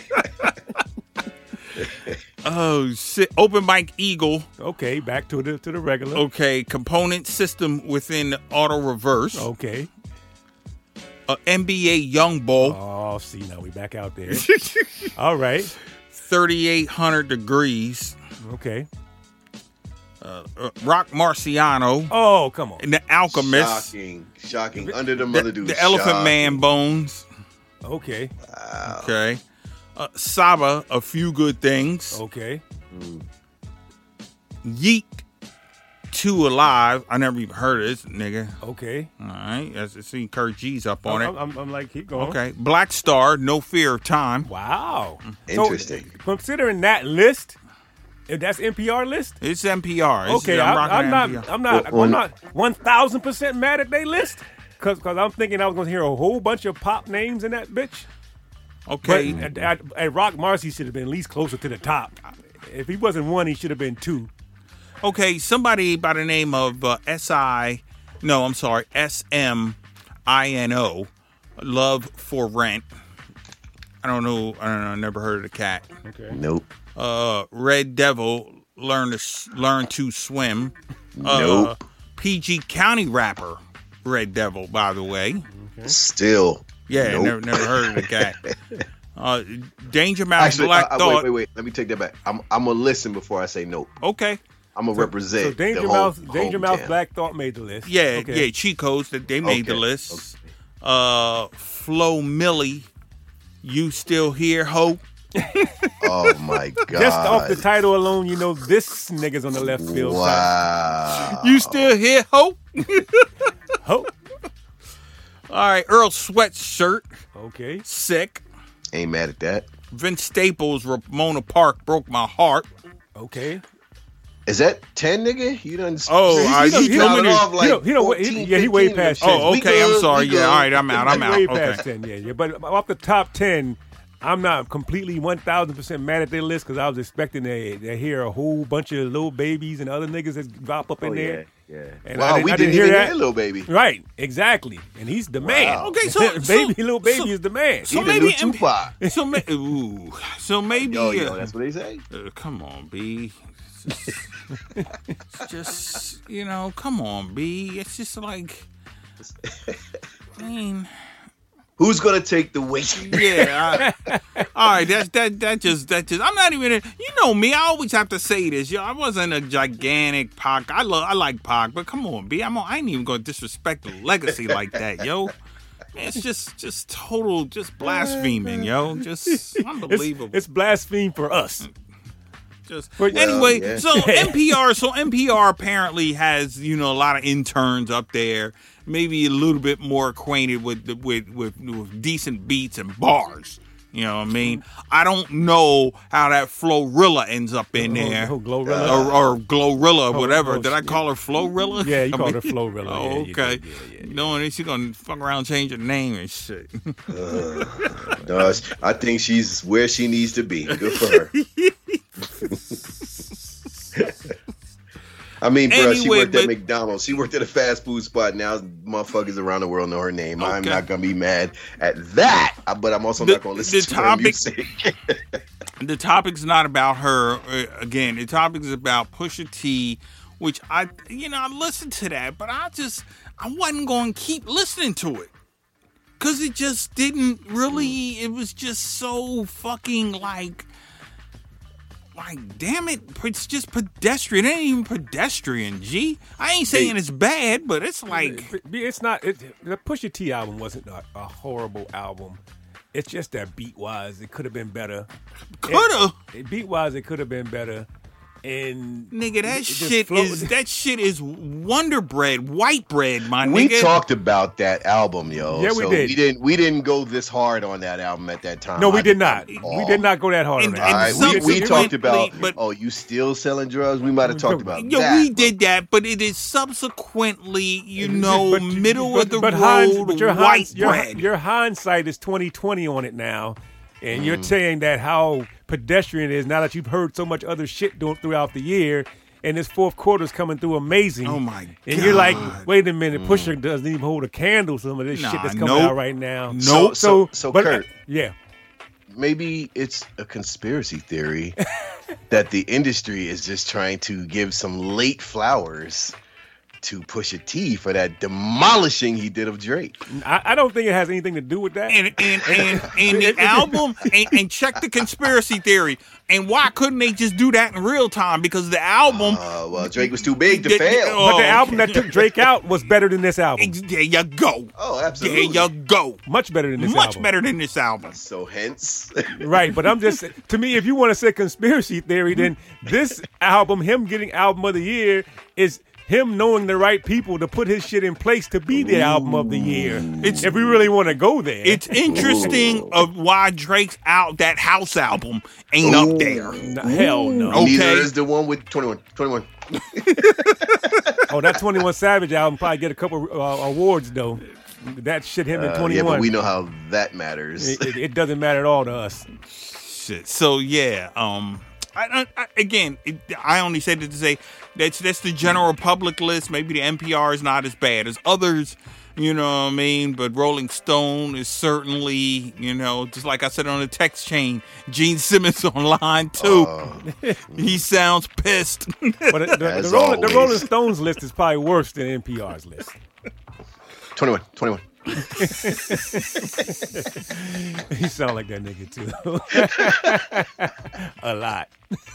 Oh shit! Open Mic Eagle. Okay, back to the to the regular. Okay, component system within auto reverse. Okay. Uh, N B A Young Bull. Oh, see, now we back out there. All right. thirty-eight hundred degrees. Okay. Uh, uh, Rock Marciano. Oh, come on. And the Alchemist. Shocking. Shocking. Under the The, mother dude. the Elephant Man Bones. Okay. Wow. Okay. Uh, Saba, A Few Good Things. Okay. Yeet, Two Alive. I never even heard of this nigga. Okay. All right. I see Kurt G's up on I'm, it. I'm, I'm like, keep going. Okay. Black Star, No Fear of Time. Wow. Interesting. So, considering that list, if that's N P R list, It's N P R. It's, okay, I'm, I'm, rocking I'm not, N P R. I'm not, Well, I'm well, not one thousand percent mad at they list, cause, cause I'm thinking I was gonna hear a whole bunch of pop names in that bitch. Okay. But at, at, at Rock Marcy should have been at least closer to the top. If he wasn't one, he should have been two. Okay, somebody by the name of uh, S I, no, I'm sorry, S M I N O, Love for Rent. I don't know, I don't know, never heard of the cat. Okay. Nope. Uh, Red Devil, Learn to S- Learn to Swim. Uh, Nope. P G County rapper, Red Devil, by the way. Still. Yeah, Nope. never, never heard of the cat. Uh, Danger Mouse, Actually, Black I, I, Thought. wait, wait, wait. Let me take that back. I'm, I'm gonna listen before I say nope. Okay. I'm gonna represent. So Danger the Mouse, home, Danger Mouse, hometown. Black Thought made the list. Yeah, Okay. yeah, cheat codes that they made the Okay, list. Uh, Flo Millie, You Still Here, Hope. Oh my god. Just off the title alone, you know this nigga's on the left field side. Wow. You Still Here, Hope. Oh, All right, Earl Sweatshirt, okay. Sick. Ain't mad at that. Vince Staples, Ramona Park, Broke My Heart. Okay. Is that ten, nigga? You done? Oh, you, uh, you done you counted told me- off like he don't- he don't- he- fourteen, yeah, he way fifteen, past and ten. Oh, we okay, I'm good, sorry. we Yeah, good. all right, I'm out. I'm out. Way Okay. past ten, yeah, yeah. But off the top ten, I'm not completely one thousand percent mad at their list because I was expecting to, to hear a whole bunch of little babies and other niggas that drop up in Oh, there. yeah, yeah. And Wow, I didn't, we I didn't, didn't hear even that. hear Lil Baby. Right, exactly. And he's the man. Wow. Okay, so, baby, so little baby so, is the man. So He the maybe new Tupac. so, ma- ooh, so maybe. Yo, yo, uh, that's what they say. Uh, come on, B. It's just, it's just, you know, come on, B. It's just like, I mean, Who's gonna take the weight? yeah. I, all right, that's that. That just that just. I'm not even. You know me. I always have to say this. Yo, I wasn't a gigantic Pac. I love. I like Pac, but come on, B. I'm. I ain't even gonna disrespect the legacy like that, yo. It's just, just total, just blaspheming, yo. Just unbelievable. It's, it's blaspheme for us. Just Well, anyway, yeah. so N P R, so N P R apparently has, you know, a lot of interns up there, maybe a little bit more acquainted with with with, with decent beats and bars. You know what I mean? I don't know how that Florilla ends up in Oh, there. oh, Glorilla. Or, or Glorilla, Oh, whatever. oh, Did I call her Florilla? Yeah, you I called mean- her Florilla. Oh, Yeah, you okay. did. Yeah, yeah, Knowing she's gonna fuck around, and change her name and shit. No, I think she's where she needs to be. Good for her. I mean, bro, she Anyway, worked at but- McDonald's. She worked at a fast food spot. Now motherfuckers around the world know her name. I'm Okay. not gonna be mad at that, but I'm also The- not gonna listen the to her topic- music. The topic's not about her. Uh, again, the topic is about Pusha T, which I, you know, I listened to that, but I just, I wasn't going to keep listening to it. Because it just didn't really, it was just so fucking like, like, damn it, it's just pedestrian. It ain't even pedestrian, G. I ain't saying it's bad, but it's like, It's not. It, the Pusha T album wasn't a, a horrible album. It's just that beat wise, it could have been better. Coulda. Beat wise, it could have been better. And Nigga, that it just shit flowed. is that shit is Wonder Bread, white bread, my We nigga. talked about that album, yo. Yeah, we so did. We didn't. We didn't go this hard on that album at that time. No, we I did not. at We all. did not go that hard And- on All that. and right, we, we subsequently, talked about. but- oh, you still selling drugs? We might have talked about Yo, that. we did that, but it is subsequently, you know, But you- middle but- of the but road Hinds- but your white Hinds- your, bread. your hindsight is twenty twenty on it now, and Mm. you're saying that how pedestrian it is now that you've heard so much other shit doing throughout the year, and this fourth quarter is coming through amazing. Oh, my And you're like, God. wait a minute, Pusha doesn't even hold a candle to some of this Nah, shit that's coming nope. out right now. Nope. So, so, so but, Kurt, yeah. maybe it's a conspiracy theory that the industry is just trying to give some late flowers to Pusha T for that demolishing he did of Drake. I, I don't think it has anything to do with that. and and and, and the album and, and check the conspiracy theory. And why couldn't they just do that in real time? Because the album, Uh, well, Drake was too big to The- fail. oh, but the okay. album that took Drake out was better than this album. there you go. Oh, There absolutely. you go. Much better than this Much album. better than this album. So hence, Right, but I'm just to me, if you want to say conspiracy theory, then this album, him getting album of the year, is him knowing the right people to put his shit in place to be the album of the year. It's- if we really want to go there. It's interesting of why Drake's out that house album ain't up there. N- hell no. Okay. neither is the one with twenty-one. twenty-one. Oh, that twenty-one Savage album probably get a couple uh, awards though. That shit him in Uh, yeah, twenty-one. but we know how that matters. it, it, it doesn't matter at all to us. Shit. So yeah, um, I, I, I again, it, I only said it to say that's that's the general public list. Maybe the N P R is not as bad as others, you know what I mean. But Rolling Stone is certainly, you know, just like I said on the text chain, Gene Simmons on line two. Uh, He sounds pissed. But the, the, As the, Rolling, the always. Rolling Stones list is probably worse than N P R's list. twenty-one. twenty-one. He sound like that nigga too. A lot.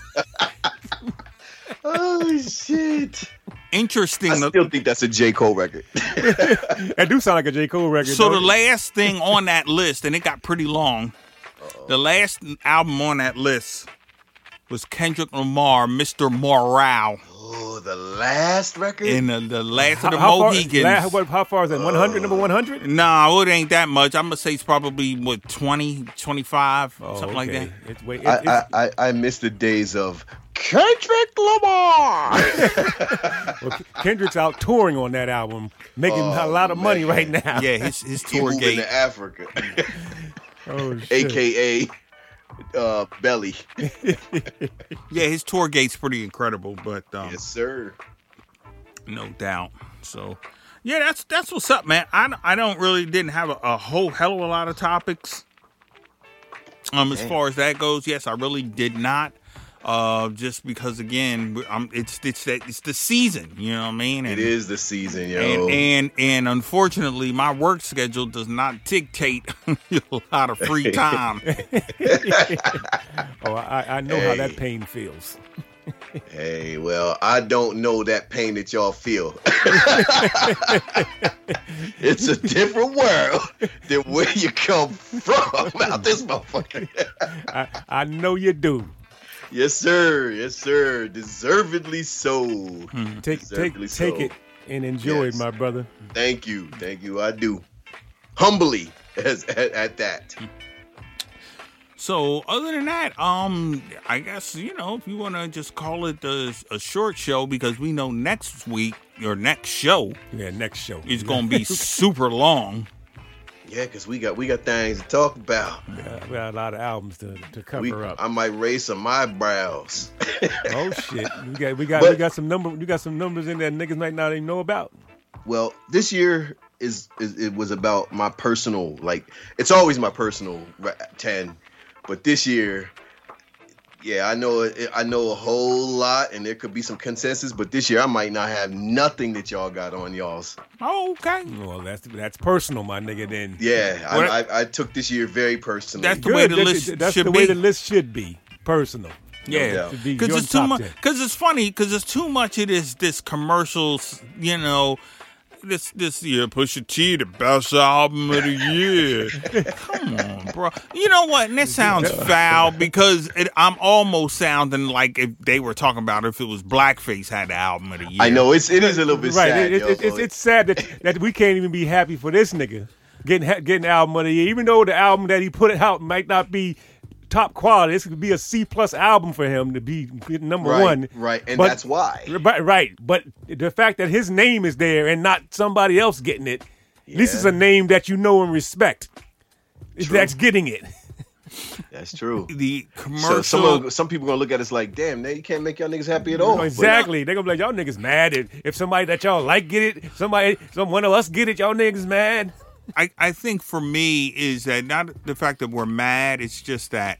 Oh shit! Interesting. I still think that's a J. Cole record. That do sound like a J. Cole record. So don't the it? last thing on that list, and it got pretty long. The last album on that list was Kendrick Lamar, Mister Morale, Oh, the last record. in the, the last how, of the how far, Mohicans. la- what, how far is that? one hundred, number one hundred? Nah, it ain't that much. I'm gonna say it's probably what twenty, twenty-five, Oh, something like that. It's, wait, it, I, it's, I, I I miss the days of Kendrick Lamar. well, Kendrick's out touring on that album, making Oh, a lot of money man. right now. Yeah, his his He tour moving gate. to Africa, Oh, shit. aka uh, Belly. Yeah, his tour gate's pretty incredible, but um, Yes, sir. no doubt. So, yeah, that's that's what's up, man. I, I don't really didn't have a, a whole hell of a lot of topics. Um, as far as that goes, yes, I really did not. Uh, just because again, I'm, it's it's that it's the season, you know what I mean? It And, is the season, yo. And, and and unfortunately, my work schedule does not dictate a lot of free time. Oh, I, I know how that Hey. pain feels. Hey, well, I don't know that pain that y'all feel. It's a different world than where you come from out this motherfucker. I, I know you do. Yes, sir. Yes, sir. Deservedly so. Take take Deservedly take so. it and enjoy Yes. it, my brother. Thank you. Thank you. I do. Humbly as at, at that. So other than that, um, I guess you know if you want to just call it a, a short show because we know next week or next show Yeah, next show. is going to be super long. Yeah, because we got we got things to talk about. Yeah, we got a lot of albums to, to cover We, up. I might raise some eyebrows. Oh shit, we got we got But- we got some number we got some numbers in there niggas might not even know about. Well, this year is, is it was about my personal, like it's always my personal ra- ten, but this year, yeah, I know it, I know a whole lot, and there could be some consensus, but this year I might not have nothing that y'all got on y'all's. Oh, okay, Well, that's that's personal, my nigga. Then Yeah, What- I, I, I took this year very personally. That's the way the That- list that's should the way be. the list should be. Personal. Yeah, doubt. Should be because your it's too top much. ten. Because it's funny. Because it's too much of this this commercials. You know, this this year, Pusha T, the best album of the year. Come on, bro. You know what? And that sounds foul because it, I'm almost sounding like if they were talking about if it was Blackface had the album of the year. I know it's it is a little bit right. sad. It, yo, it, it's, it's sad that, that we can't even be happy for this nigga getting getting album of the year, even though the album that he put out might not be top quality. This could be a C plus album for him to be number right, one. Right, and but, that's why. Right, right. But the fact that his name is there and not somebody else getting it, yeah. at least it's a name that you know and respect. True. That's getting it. That's true. The commercial. So some, some people gonna look at us like, damn, they can't make y'all niggas happy at all. Exactly. They're gonna be like, y'all niggas mad. If, if somebody that y'all like get it, somebody, some one of us get it, y'all niggas mad. I, I think for me is that not the fact that we're mad, it's just that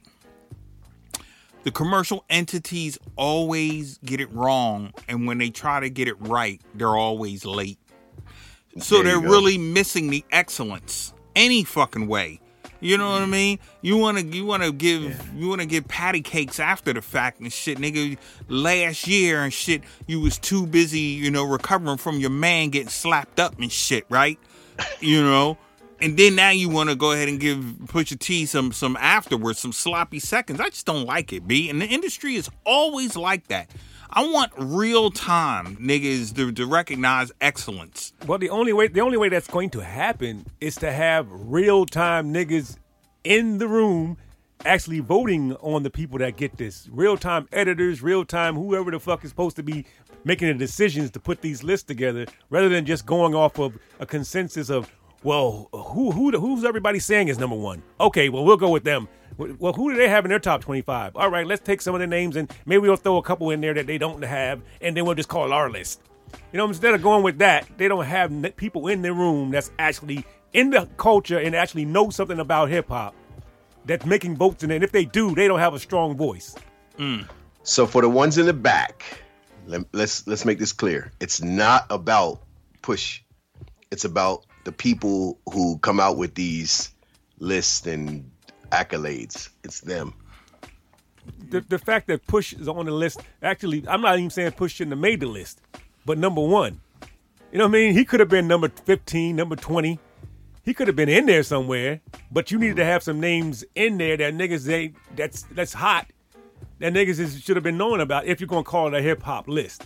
the commercial entities always get it wrong, and when they try to get it right, they're always late. So There you they're go. really missing the excellence any fucking way. You know what I mean? You want to you want to give yeah. you want to give patty cakes after the fact and shit, nigga. Last year and shit, you was too busy, you know, recovering from your man getting slapped up and shit, right? You know. And then now you want to go ahead and give Pusha T some some afterwards, some sloppy seconds. I just don't like it, B. And the industry is always like that. I want real time niggas to, to recognize excellence. Well, the only way the only way that's going to happen is to have real time niggas in the room actually voting on the people that get this. Real time editors, real time whoever the fuck is supposed to be making the decisions to put these lists together, rather than just going off of a consensus of, well, who who who's everybody saying is number one? Okay, well, we'll go with them. Well, who do they have in their top twenty-five? All right, let's take some of the names and maybe we'll throw a couple in there that they don't have, and then we'll just call our list. You know, instead of going with that, they don't have people in their room that's actually in the culture and actually know something about hip hop that's making votes in it. And if they do, they don't have a strong voice. Mm. So for the ones in the back, let, let's let's make this clear. It's not about Push. It's about the people who come out with these lists and accolades. It's them. The the fact that Push is on the list, actually, I'm not even saying Push shouldn't have made the list, but number one. You know what I mean? He could have been number fifteen, number twenty. He could have been in there somewhere, but you needed to have some names in there that niggas ain't, that's that's hot, that niggas is, should have been knowing about if you're going to call it a hip-hop list.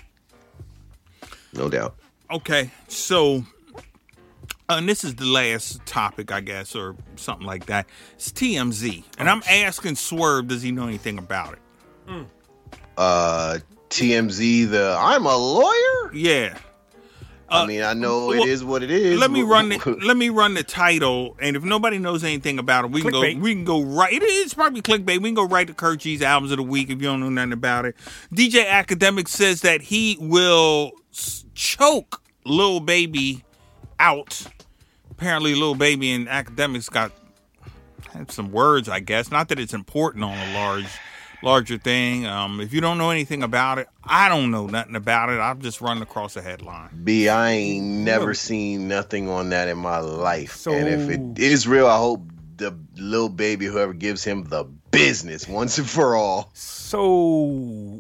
No doubt. Okay, so... Uh, and this is the last topic, I guess, or something like that. It's T M Z. And I'm asking Swerve, does he know anything about it? Mm. Uh, T M Z, the I'm a lawyer? Yeah. Uh, I mean, I know well, it is what it is. Let me run the let me run the title, and if nobody knows anything about it, we can clickbait. go we can go right. It is probably clickbait. We can go right to Kurt G's albums of the week if you don't know nothing about it. D J Academic says that he will choke Lil Baby out. Apparently, Lil Baby and Academics got had some words, I guess. Not that it's important on a large, larger thing. Um, if you don't know anything about it, I don't know nothing about it. I've just run across a headline. B, I ain't never seen nothing on that in my life. So, and if it is real, I hope the Lil Baby, whoever gives him the business once and for all. So...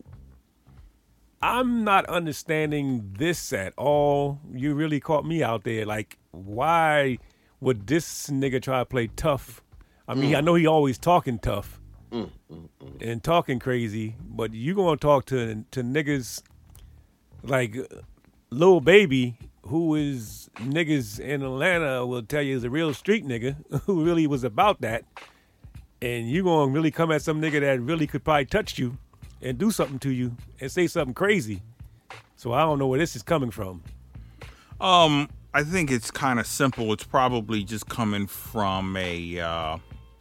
I'm not understanding this at all. You really caught me out there. Like, why would this nigga try to play tough? I mean, mm. I know he always talking tough mm, mm, mm. and talking crazy, but you gonna talk to to niggas like Lil Baby, who is niggas in Atlanta will tell you is a real street nigga who really was about that, and you gonna really come at some nigga that really could probably touch you and do something to you and say something crazy. So I don't know where this is coming from. Um, I think it's kind of simple. It's probably just coming from a, uh,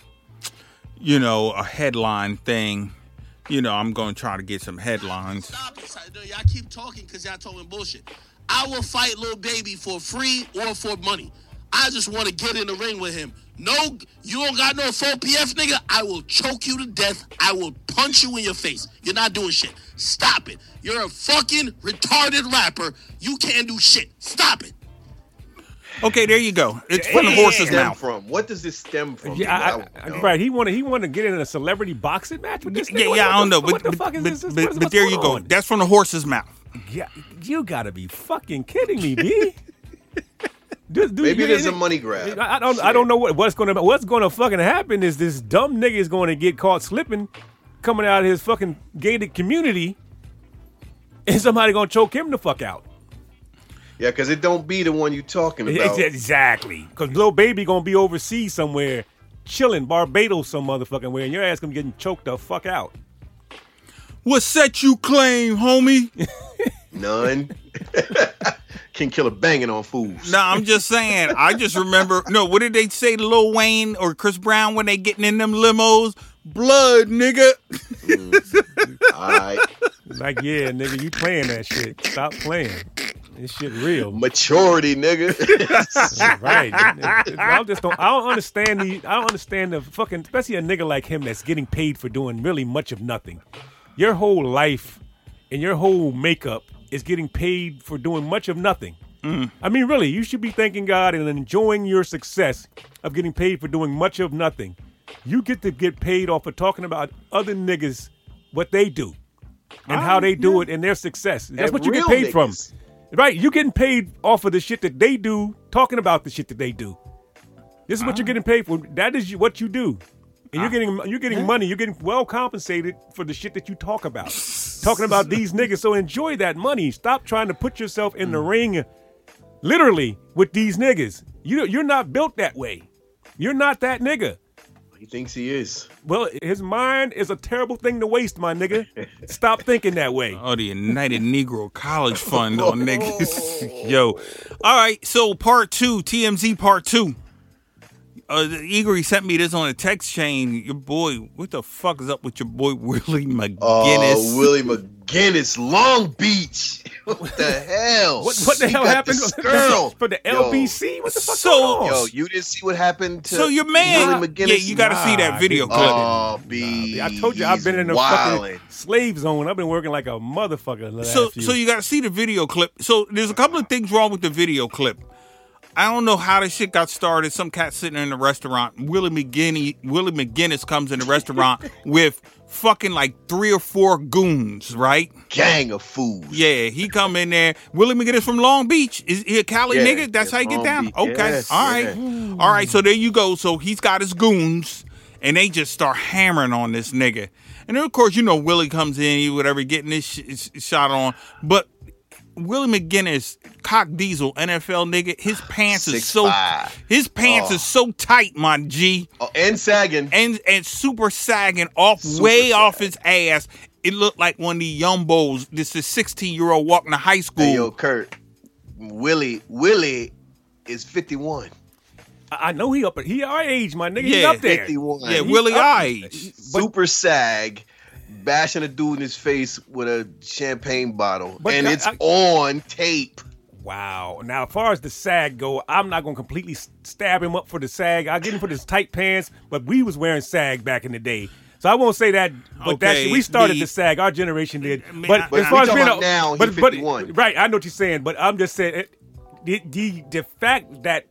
you know, a headline thing. You know, I'm going to try to get some headlines. Stop it. Y'all keep talking because y'all talking bullshit. I will fight Lil Baby for free or for money. I just want to get in the ring with him. No, you don't got no four P F, nigga. I will choke you to death. I will punch you in your face. You're not doing shit. Stop it. You're a fucking retarded rapper. You can't do shit. Stop it. Okay, there you go. It's from the horse's mouth. From what does this stem from? Yeah, I, I, right. He wanted he wanted to get in a celebrity boxing match with this. Yeah, nigga? yeah, what I don't the, know, but what the but, fuck is but, this? but, What's, but what's there you go. on? That's from the horse's mouth. Yeah, you gotta be fucking kidding me, B. Dude, dude, Maybe you- there's a it- money grab. I, I don't. I don't know what, what's gonna what's gonna fucking happen. Is this dumb nigga is going to get caught slipping, coming out of his fucking gated community, and somebody gonna choke him the fuck out. Yeah, because it don't be the one you talking about. Exactly. Because little baby gonna be overseas somewhere, chilling, Barbados, some motherfucking way, and your ass gonna be getting choked the fuck out. What set you claim, homie? None. Can kill a banging on fools. No, I'm just saying. I just remember. No, what did they say to Lil Wayne or Chris Brown when they getting in them limos? Blood, nigga. Mm. All right. Like, yeah, nigga, you playing that shit. Stop playing. This shit real. Maturity, nigga. Right. I just don't. I don't understand the. I don't understand the fucking. Especially a nigga like him that's getting paid for doing really much of nothing. Your whole life and your whole makeup is getting paid for doing much of nothing. Mm. I mean, really, you should be thanking God and enjoying your success of getting paid for doing much of nothing. You get to get paid off of talking about other niggas, what they do, and how they do it and their success. That's And what you get real paid from. niggas. Right, you getting paid off of the shit that they do, talking about the shit that they do. This is what you're getting paid for. That is what you do, and you're getting you're getting money. You're getting well compensated for the shit that you talk about. Talking about these niggas, so enjoy that money. Stop trying to put yourself in the ring, literally, with these niggas. You you're not built that way. You're not that nigga. He thinks he is. Well, his mind is a terrible thing to waste, my nigga. Stop thinking that way. Oh, the United Negro College Fund on niggas. Yo. All right, so part two, T M Z part two. Uh, Igor, he sent me this on a text chain. Your boy, what the fuck is up with your boy Willie McGinnis? Oh, Willie McGinnis, Long Beach. What the hell? What, what the He hell got happened this girl. for the L B C? What the fuck So- going on? Yo, you didn't see what happened to So your man, Willie McGinnis? yeah, you got to see that Nah, video dude. clip. Oh, B. I told you I've been in a wildin'. fucking slave zone. I've been working like a motherfucker. the last So, few. so you got to see the video clip. So there's a couple of things wrong with the video clip. I don't know how this shit got started. Some cat sitting in a restaurant. Willie McGinnis, Willie McGinnis comes in the restaurant with fucking like three or four goons, right? Gang of fools. Yeah, he come in there. Willie McGinnis from Long Beach. Is he a Cali Yeah, nigga? That's yeah, how you get Long down? Beach. Okay, Yes, all right. yeah. All right, so there you go. So he's got his goons, and they just start hammering on this nigga. And then, of course, you know, Willie comes in, he whatever, getting this sh- sh- shot on. But Willie McGinnis, cock diesel, N F L nigga, his pants is Six so five. his pants Oh. is so tight, my G, Oh, and sagging. and and super sagging off Super way sag. off his ass. It looked like one of the yumbos. This is sixteen year old walking to high school. Hey, yo, Kurt. Willie, Willie is fifty-one. I I know he up. He our age, my nigga. He's Yeah, up there. fifty-one. yeah, he's Willie up- Eyes. Super sag, bashing a dude in his face with a champagne bottle, But and I- it's I- on tape. Wow. Now, as far as the sag go, I'm not gonna completely s- stab him up for the sag. I'll get him for his tight pants, but we was wearing sag back in the day. So I won't say that, but that Okay, shit, we started the- the, sag. Our generation did. I mean, But I- as I- far we as talking being about a, now, he but, but fifty-one. right, I know what you're saying, but I'm just saying it, the, the the fact that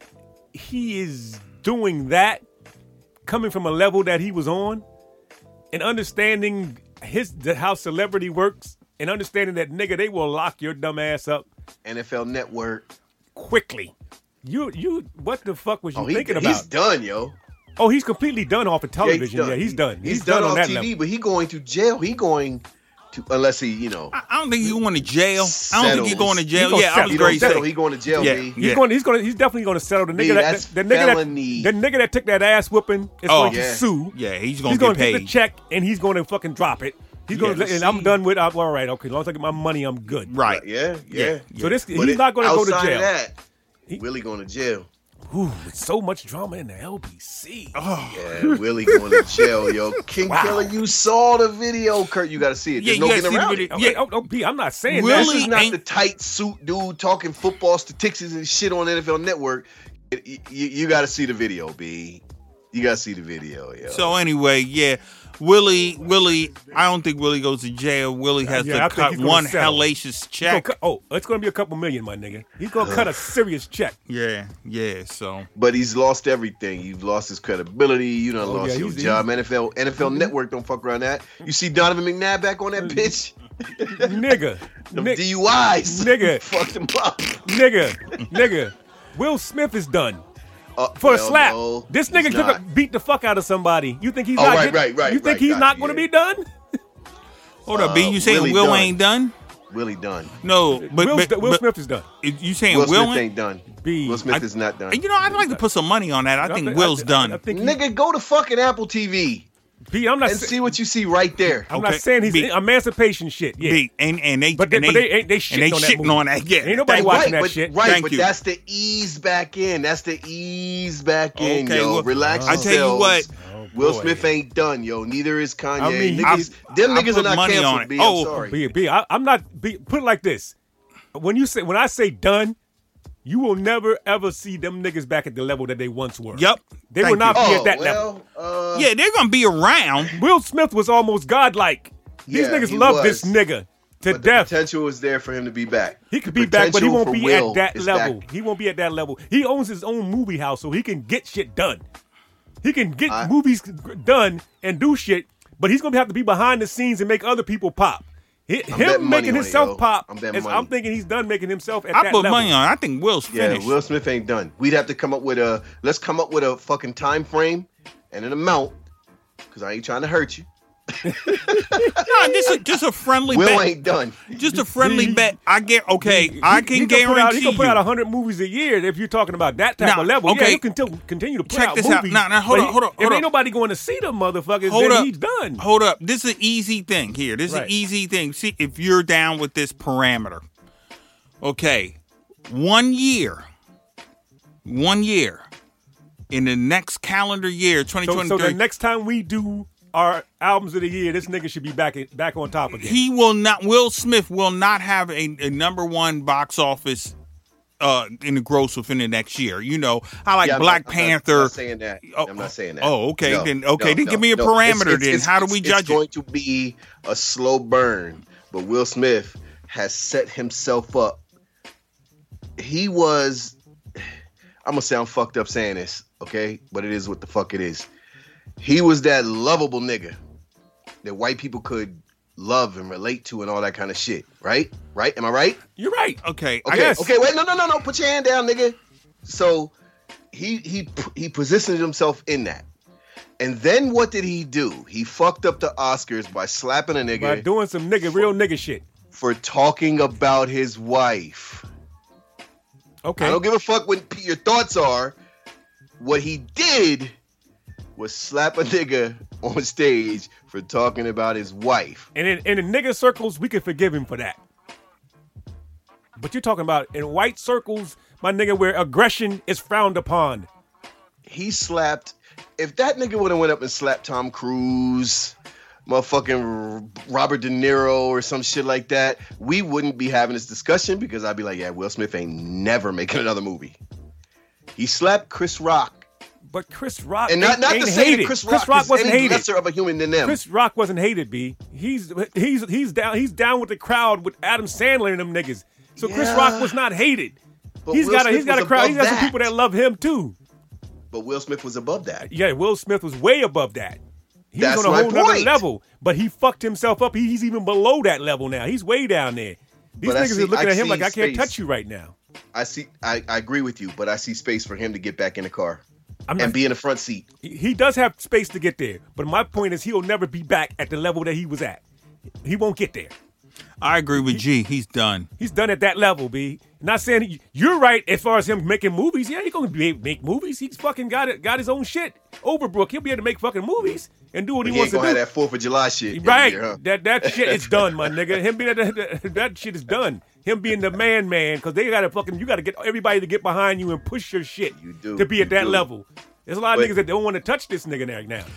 he is doing that, coming from a level that he was on, and understanding his the, how celebrity works, and understanding that nigga they will lock your dumb ass up N F L Network. quickly. You you what the fuck was you Oh, he, thinking he's about? done, yo. Oh, he's completely done off of television. Yeah, he's done. He's, He's, done, on off that T V, level. but he going to jail. He going to unless he, you know, I, I don't think he's going to jail. I don't think Settles. he's going to He jail. gonna Yeah, I settle. was he great don't great. settle. He going to jail. Yeah. B. He's going. He's going. He's definitely going to settle. The nigga B, that that's the, the nigga felony. that the nigga that took that ass whooping is Oh, going to yeah. sue. Yeah, he's going He's to going get to get the paid. check and he's going to fucking drop it. He's going Yeah, to, and see. I'm done with. I'm, all right, okay. As long as I get my money, I'm good. Right. Yeah, yeah. So this But he's it- not going to go to outside jail. of that, He- Willie going to jail. Ooh, it's so much drama in the L B C. Oh. Yeah, Willie going to jail, yo. King Wow. Killer, you saw the video, Kurt. You got to see it. Yeah, There's you no gotta getting see the around video. it. Okay, Yeah. oh, oh, B, I'm not saying Willie This that. is not ain't- the tight suit dude talking football statistics and shit on N F L Network. It- you you got to see the video, B. You got to see the video, yo. So anyway, yeah, Willie, Willie, I don't think Willie goes to jail. Willie has Yeah, I to think cut he's gonna one settle. hellacious He's gonna check. cut- oh, it's going to be a couple million, my nigga. He's going to cut a serious check. Yeah, yeah. So But he's lost everything. You've lost his credibility. You done Oh, lost yeah, your he's- job. N F L N F L Network don't fuck around that. You see Donovan McNabb back on that pitch? Nigga. Them Ni- D U Is. Nigga. Fucked him up. nigga, nigga. Will Smith is done. Uh, For well, a slap. no, this he's nigga took a, not. beat the fuck out of somebody. You think he's Oh, not right, getting, right, right, You think right, he's got not you, going to yeah. be done? Hold up, B. Uh, You saying Willie Will done. ain't done? Willie done. No, but Will, but, Will but Smith is done. you saying Will Will, Smith ain't? ain't done. B. Will Smith I- is not done. You know, I'd like to put some money on that. I think Will's I, done. I, I think he, Nigga, go to fucking Apple T V B, I'm not. and sa- see what you see right there. I'm Okay, not saying he's B. emancipation shit. Yeah, B, and and they But they- and but they ain't- they and shitting they on that shitting movie. on that. Yeah, Ain't nobody that- watching right, that but, shit. Right, Thank but you. that's the ease back in. That's the ease back in, Okay, yo. well, Relax I yourselves. tell you what. Will boy. Smith ain't done, yo. Neither is Kanye. I mean, he- niggas, I- them I niggas put are not money on canceled, it. B. Oh, I'm sorry. B, B, I, I'm not. B, put it like this: when you say when I say done, you will never ever see them niggas back at the level that they once were. Yep. They Thank will not you. be Oh, at that level. well, uh, Yeah, they're gonna be around. Will Smith was almost godlike. These Yeah, niggas he love was. this nigga to but death. the potential is there for him to be back. He could The be back, but he potential won't for be Will at that is level. back. He won't be at that level. He owns his own movie house, so he can get shit done. He can get I- movies done and do shit, but he's gonna have to be behind the scenes and make other people pop. Hi- I'm betting Him money making on it, himself yo. pop. I'm betting is- money. I'm thinking he's done making himself at I that put level. money on it. I think Will's Yeah, finished. Will Smith ain't done. We'd have to come up with a. Let's come up with a fucking time frame and an amount, because I ain't trying to hurt you. No, just a, just a friendly Will bet. ain't done. Just a friendly He- bet. I get okay. He- I he- can he put out, guarantee he can put you. out hundred movies a year if you're talking about that type Now, of level. Yeah, okay. you can still continue to put Check out this out. movies. Now, now, hold but on, hold on, If hold ain't on. nobody going to see them motherfuckers, Hold then up. he's done. Hold up. This is an easy thing here. This is Right. an easy thing. See, if you're down with this parameter. Okay. One year. One year. In the next calendar year, twenty So, twenty-three. so the next time we do our albums of the year, this nigga should be back back on top again. he will not, Will Smith will not have a, a number one box office uh, in the gross within the next year. You know, I like Yeah, I'm Black not- I'm not- Panther. I'm not saying that. Oh, I'm not saying that. oh, okay, No, then- okay, no, then no, give me a no. parameter It's- then. it's- How do we it's- judge It's it? going to be a slow burn, but Will Smith has set himself up. He was. I'm gonna sound fucked up saying this, okay? But it is what the fuck it is. He was that lovable nigga that white people could love and relate to and all that kind of shit, right? Right? Am I right? You're right. Okay, I Okay, guess. okay, wait, no, no, no, no. Put your hand down, nigga. So he he he positioned himself in that. And then what did he do? He fucked up the Oscars by slapping a nigga By doing some nigga, real nigga shit. for talking about his wife. Okay. I don't give a fuck what p- your thoughts are. What he did was slap a nigga on stage for talking about his wife. And in, in the nigga circles, we can forgive him for that. But you're talking about in white circles, my nigga, where aggression is frowned upon. He slapped. If that nigga would have went up and slapped Tom Cruise, motherfucking Robert De Niro or some shit like that, we wouldn't be having this discussion because I'd be like, yeah, Will Smith ain't never making another movie. He slapped Chris Rock. But Chris Rock And not, ain't, not ain't to say hated. that Chris Rock, Chris Rock is wasn't any hated. lesser of a human than them. Chris Rock wasn't hated, B. He's he's he's down he's down with the crowd with Adam Sandler and them niggas. So Chris Yeah. Rock was not hated. But He's Will got a Smith he's got a was crowd. He's got above some that. people that love him too. But Will Smith was above that. Yeah, Will Smith was way above that. He That's was on a my whole nother point. level. But he fucked himself up. He, he's even below that level now. He's way down there. These But I niggas see- are looking I at him see like I can't space. touch you right now. I see. I, I agree with you, but I see space for him to get back in the car I'm and not, be in the front seat. he he does have space to get there. But my point is he'll never be back at the level that he was at. He won't get there. I agree with G. He's done. He's done at that level, B. Not saying he, you're right as far as him making movies. Yeah, he's gonna be able to make movies. He's fucking got it, got his own shit. Overbrook, he'll be able to make fucking movies and do what But he he wants ain't to gonna do. have that Fourth of July shit. every Right, year, huh? that that shit is done, my nigga. Him being that, that, that shit is done. Him being the man, man, because they gotta fucking you gotta get everybody to get behind you and push your shit You do, to be at you that do. level. There's a lot of But- niggas that don't want to touch this nigga right now.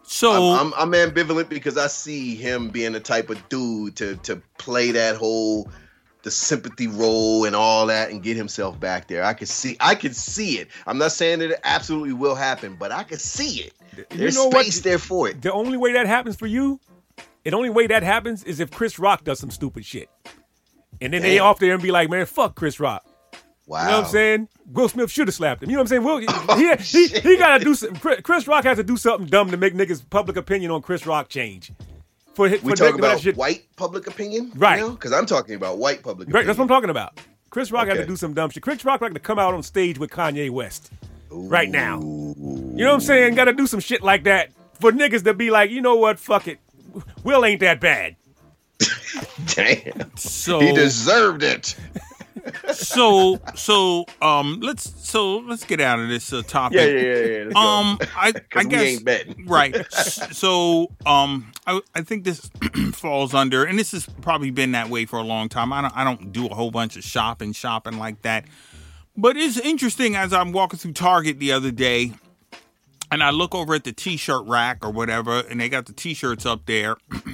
So I'm, I'm I'm ambivalent because I see him being the type of dude to to play that whole the sympathy role and all that and get himself back there. I can see I can see it. I'm not saying that it absolutely will happen, but I can see it. There's know what? space there for it. The only way that happens for you, the only way that happens is if Chris Rock does some stupid shit, and then they Damn. off there and be like, man, fuck Chris Rock. Wow. You know what I'm saying? Will Smith should have slapped him. You know what I'm saying? Will, he, he, he got to do some, Chris Chris Rock has to do something dumb to make niggas' public opinion on Chris Rock change. For, for We that- talk for that about shit. white public opinion, Right. Because I'm talking about white public Right, opinion. that's what I'm talking about. Chris Rock Okay. had to do some dumb shit. Chris Rock like to come out on stage with Kanye West right now. You know what I'm saying? Got to do some shit like that for niggas to be like, you know what? Fuck it. Will ain't that bad. Damn. So He deserved it. so so um let's so let's get out of this uh, topic. Yeah, yeah, yeah. yeah. Let's go. Um, I, I 'Cause we guess ain't betting. right. S- So, um, I, I think this falls under, and this has probably been that way for a long time. I don't, I don't do a whole bunch of shopping, shopping like that. But it's interesting as I'm walking through Target the other day, and I look over at the T-shirt rack or whatever, and they got the T-shirts up there.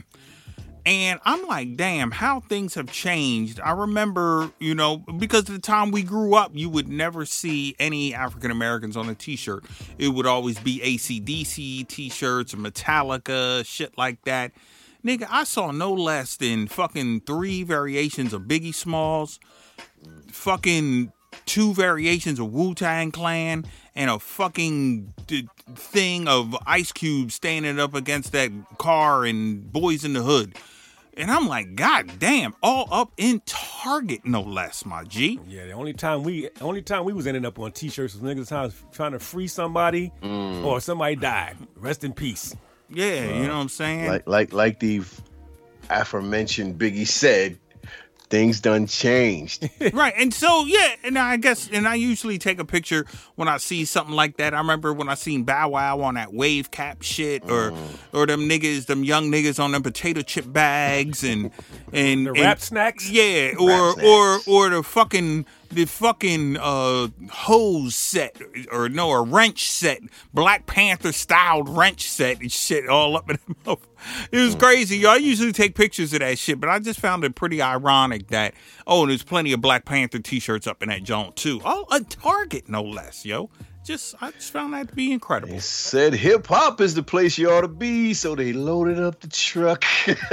And I'm like, damn, how things have changed. I remember, you know, because at the time we grew up, you would never see any African Americans on a T-shirt. It would always be A C D C T-shirts or Metallica, shit like that. Nigga, I saw no less than fucking three variations of Biggie Smalls, fucking two variations of Wu-Tang Clan, and a fucking d- thing of Ice Cube standing up against that car and Boys in the Hood. And I'm like, God damn, all up in Target, no less, my G. Yeah, the only time we only time we was ending up on T-shirts was niggas trying to, trying to free somebody or somebody died. Rest in peace. Yeah, you know what I'm saying? Like, like, like the aforementioned Biggie said, things done changed. Right, and so yeah, and I guess, and I usually take a picture when I see something like that. I remember when I seen Bow Wow on that wave cap shit, or Mm. or them niggas, them young niggas on them potato chip bags, and and The and- rap snacks? yeah, or Rap or snacks. or the fucking the fucking uh hose set, or no, a wrench set, Black Panther styled wrench set and shit all up in the mouth. It was crazy. Yo, I usually take pictures of that shit, but I just found it pretty ironic that, oh, there's plenty of Black Panther T-shirts up in that joint too. Oh, a Target, no less, yo. Just, I just found that to be incredible. They said hip hop is the place you ought to be, so they loaded up the truck.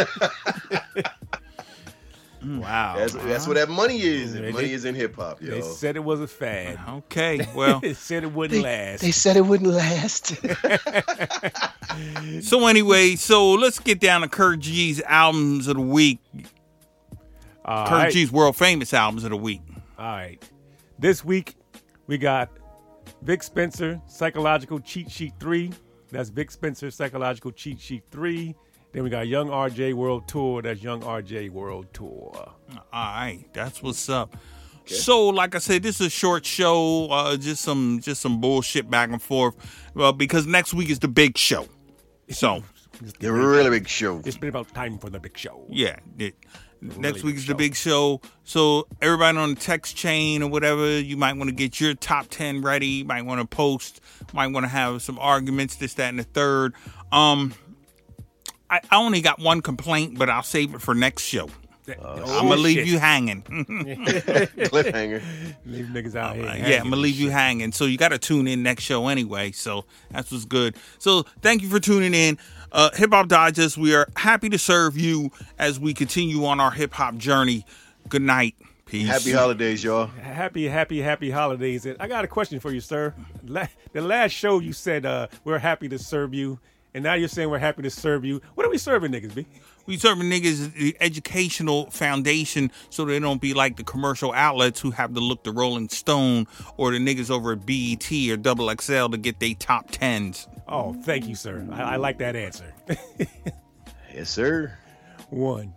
Wow. That's, that's where that money is. They- money is in hip hop, yo. They said it was a fad. Okay, well, They said it wouldn't last. They said it wouldn't last. so anyway, so let's get down to Kurt G's albums of the week. All Kurt right. G's world famous albums of the week. All right. This week, we got Vic Spencer, Psychological Cheat Sheet three. That's Vic Spencer, Psychological Cheat Sheet three. Then we got Young R J World Tour. That's Young R J World Tour. All right, that's what's up. So, like I said, this is a short show, uh, just some just some bullshit back and forth, well, because next week is the big show. So, The really big show. It's been about time for the big show. yeah, it, next big week is show. the big show. So, everybody on the text chain or whatever, you might want to get your top ten ready. You might want to post. Might want to have some arguments, this, that, and the third. Um, I, I only got one complaint, but I'll save it for next show. Oh, I'm gonna leave shit. you hanging. Cliffhanger. Leave niggas out here. Uh, hanging yeah, I'm gonna and leave you shit. hanging. So you got to tune in next show anyway. So that's what's good. So thank you for tuning in. Uh, Hip Hop Digest. We are happy to serve you as we continue on our hip hop journey. Good night. Peace. Happy holidays, y'all. Happy, happy, happy holidays. And I got a question for you, sir. La- the last show you said uh, we're happy to serve you, and now you're saying we're happy to serve you. What are we serving niggas, B? We serving niggas the educational foundation so they don't be like the commercial outlets who have to look the Rolling Stone or the niggas over at B E T or Double X L to get they top tens. Oh, thank you, sir. I, I like that answer. Yes, sir. One.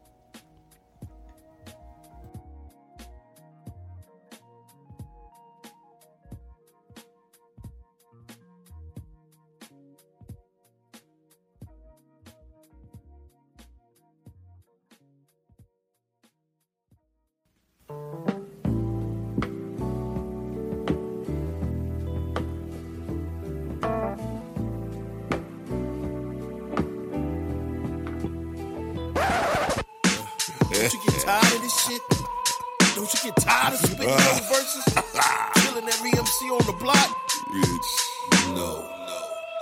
Don't you get tired of this shit? Don't you get tired of spitting those verses? Killing every M C on the block? Bitch, no.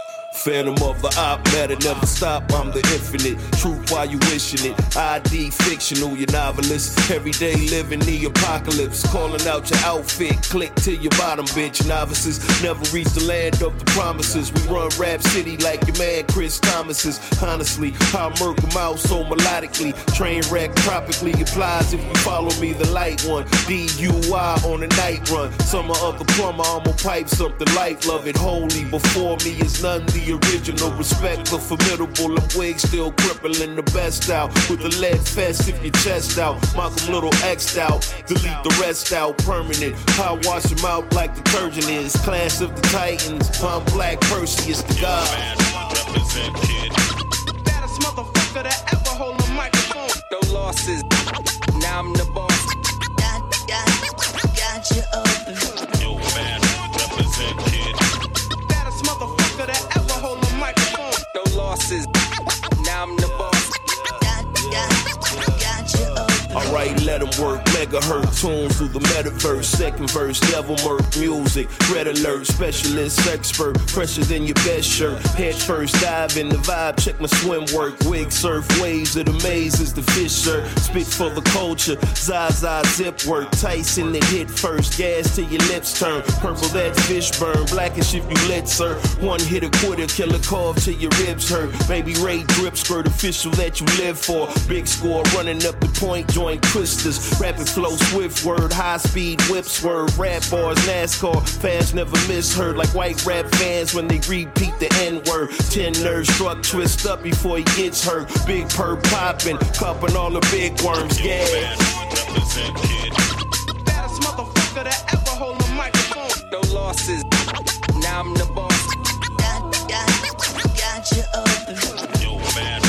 Phantom of the op, matter never stop. I'm the infinite. Truth while you wishing it. I D fictional, you novelist. Everyday living the apocalypse. Calling out your outfit. Click to your bottom, bitch. Novices never reach the land of the promises. We run Rap City like your man Chris Thomas's. Honestly, I murk them out so melodically. Train wreck tropically applies if you follow me, the light one. D U I on a night run. Summer of the plumber, I'ma pipe something light. Love it holy. Before me is none the original. Respect the formidable. I'm wig still crippling the best out. With the lead fest if your chest out. Malcolm Little X'd out. Delete the rest out. Permanent. I wash them out like detergent is. Class of the Titans. I'm Black Perseus the God. Represent, kid. Baddest motherfucker that ever hold a microphone. No losses. Now I'm the boss. Got, got, got you open. Yo, man, represent, kid. Baddest motherfucker that ever hold a microphone. No losses. Now I'm the boss. Got, got, got you open. Alright, let them work. Megahertz tunes through the metaverse. Second verse, devil murk music. Red alert, specialist, expert. Fresher than your best shirt. Head first, dive in the vibe. Check my swim work. Wig surf waves of the maze is the fish shirt. Spit for the culture. Zaza zip work. Tyson that hit first. Gas till your lips turn. Purple that fish burn. Blackish if you lit, sir. One hit a quitter. Kill a cough till your ribs hurt. Baby Ray drip skirt official that you live for. Big score running up the point. Joint twisters. Rapid flow, swift word. High speed whips word. Rap bars, NASCAR. Fast never misheard. Like white rap fans when they repeat the N word. Ten nerves struck, twist up before he gets hurt. Big purr popping. Cupping all the big worms. Gas. Represent, kid. Baddest motherfucker that ever hold a microphone. No losses. Now I'm the boss. Got, got, got you open. Yo, man.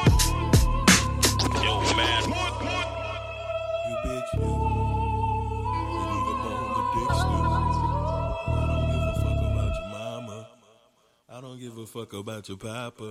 Yo, man. You bitch, you. You need a bone the dick still. I don't give a fuck about your mama. I don't give a fuck about your papa.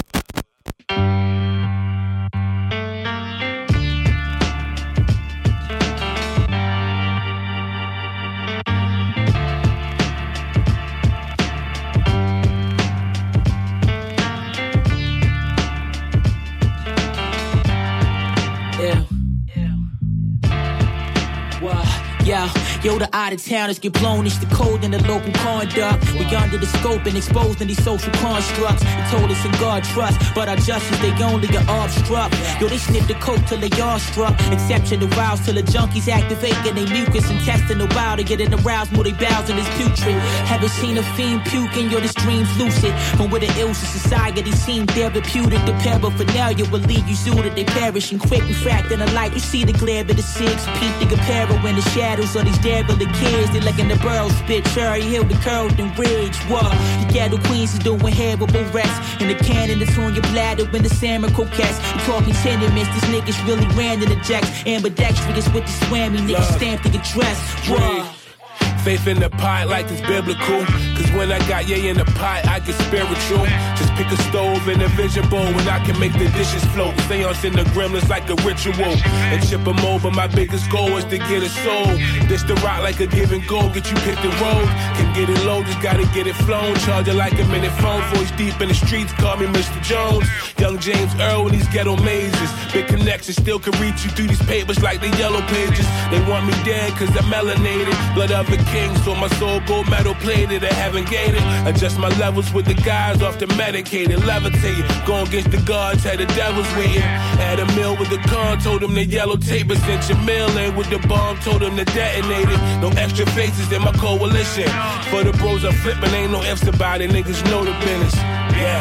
Yo, yo, the out-of-towners get blown. It's the code in the local conduct. We under the scope and exposed in these social constructs. They told us in God trust, but our justice, they only get obstruct. Yo, they snip the coke till they all struck. Exception aroused till the junkies activate and they mucus intestinal bowel to get in the rouse, more they bowels and it's putrid. Haven't seen a fiend puking, yo, this dream's lucid. From where the ills of society seem therapeutic. The paraphernalia will leave you zooted. They perish in quick refract in the light. You see the glare of the six, peep the apparel in the shadows of these derelict kids. They like in the burrow spit, Cherry Hill, the Curlton Ridge. What? The ghetto queens is doing horrible rests. In the cannon that's on your bladder when the salmon coquettes. I'm talking tenements, these niggas really ran in the jacks. Ambidextrous with the swammy niggas stamped to get dressed. What? Faith in the pot like it's biblical. Cause when I got yay in the pot, I get spiritual. Just pick a stove and a vision bowl and I can make the dishes float. Seance in the gremlins like a ritual. And chip them over, my biggest goal is to get it sold. This the rock like a give and go, get you picked the road. Can get it low, just gotta get it flown. Charge it like a minute phone, voice deep in the streets, call me Mister Jones. Young James Earl in these ghetto mazes. Big connections still can reach you through these papers like the yellow pages. They want me dead cause I'm melanated. Blood of a king, so my soul gold metal plated. I haven't gated. Adjust my levels with the guys off the medicated. Levitating, go against the gods, had the devils waiting. At a mill with the con, told them the yellow tape was sent your mill in with the bomb, told them to detonate it. No extra faces in my coalition. For the bros I'm flipping, ain't no ifs about it. Niggas know the business. Yeah.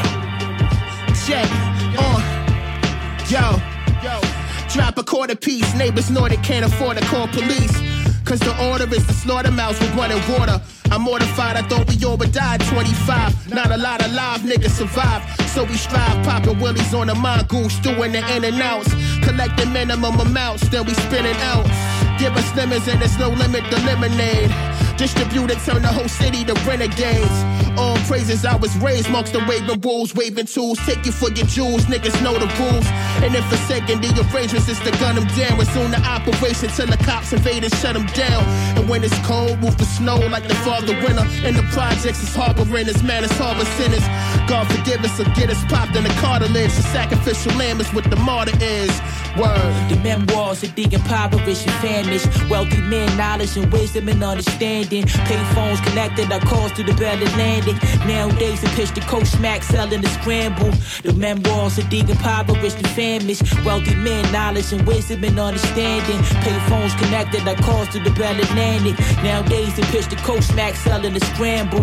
Check, uh, yo, yo, drop a quarter piece. Neighbors know they can't afford to call police. Cause the order is to slaughter mouths with running water. I'm mortified, I thought we all would die at twenty-five. Not a lot of live niggas survive. So we strive, popping willies on the mongoose, doing the in and outs. Collecting minimum amounts, then we spinning out. Give us lemons and there's no limit to lemonade. Distributed, turn the whole city to renegades. All praises, I was raised amongst the waving wolves, waving tools. Take you for your jewels, niggas know the rules. And if a second the arrangements is to gun them down, resume the operation till the cops invade and shut them down. And when it's cold, move the snow like the father winter. And the projects is harboring as man is harbor sinners. God forgive us or get us popped in the cartilage. The sacrificial lamb is what the martyr is. Word. The memoirs of the impoverished and famished. Wealthy men, knowledge and wisdom and understanding. Pay phones connected, our calls to the belly landing. Nowadays, they pitch the coach smack, selling the scramble. The memoirs of the impoverished and famished. Wealthy men, knowledge and wisdom and understanding. Pay phones connected, our calls to the belly landing. Nowadays, they pitch the coach smack, selling the scramble.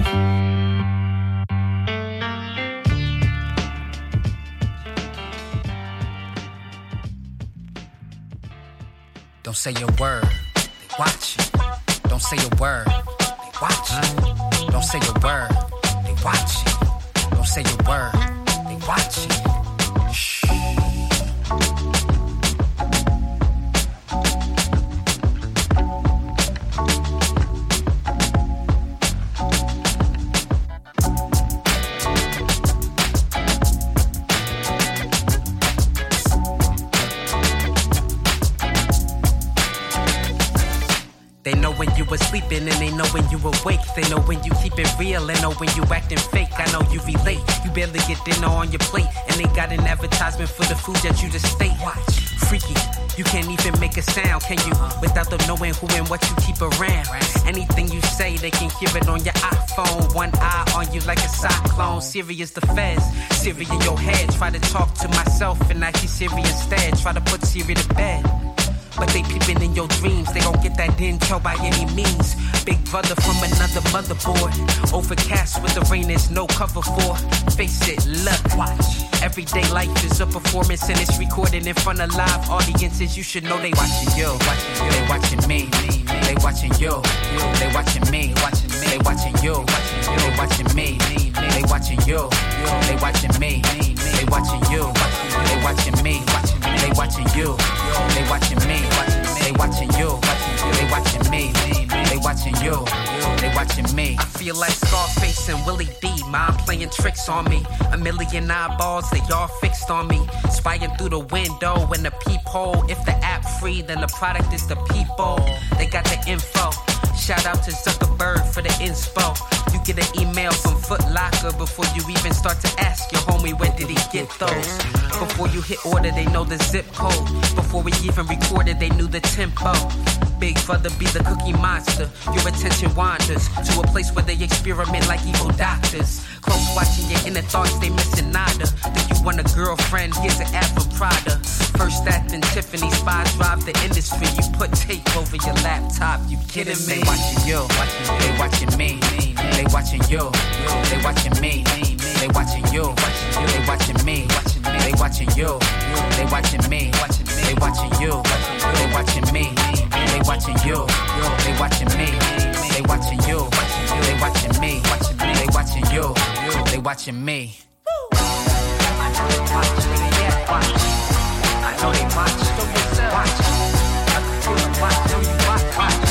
Don't say a word, they watch you. Don't say a word, they watch you. Don't say a word, they watch you. Don't say a word, they watch you. Shh. They know when you were sleeping and they know when you awake. They know when you keep it real and know when you acting fake. I know you relate. You barely get dinner on your plate and they got an advertisement for the food that you just state. Watch, freaky. You can't even make a sound, can you? Without them knowing who and what you keep around. Anything you say, they can hear it on your iPhone. One eye on you like a cyclone. Serious the feds, Siri in your head. Try to talk to myself and I hear Siri instead. Try to put Siri to bed. But they peeping in your dreams. They gon' get that intel by any means. Big brother from another motherboard. Overcast with the rain there's no cover for. Face it, look, watch. Everyday life is a performance and it's recorded in front of live audiences. You should know they watching you. They watching me. They watching you. They watching me. They watching you. They watching me. They watching you. They watching me. They watching you. They watching me. They watching you. They watching me. They watching you. They watching me. They watching you. They watching me. I feel like Scarface and Willie D. Mind playing tricks on me. A million eyeballs, they all fixed on me. Spying through the window and the peephole. If the app free, then the product is the people. They got the info. Shout out to Zuckerberg for the inspo. You get an email from Foot Locker before you even start to ask your homie where did he get those. Before you hit order, they know the zip code. Before we even recorded, they knew the tempo. Big brother be the cookie monster. Your attention wanders to a place where they experiment like evil doctors. Close watching your inner thoughts, they missing nada. Do you want a girlfriend? Here's an ad for Prada. First acting Tiffany, spies drive the industry. You put tape over your laptop, you kidding me? They watching you, they watching me. They watching you, they watching me. They watching you, they watching me. They watching you, they watching me. They watching you, they watching me. They watching you, they watching me. They watching you, they watching me. They watching you, they watching me. I know they watch, yeah, watch. I know they watch, watch. I can feel them watch, know you watch, watch.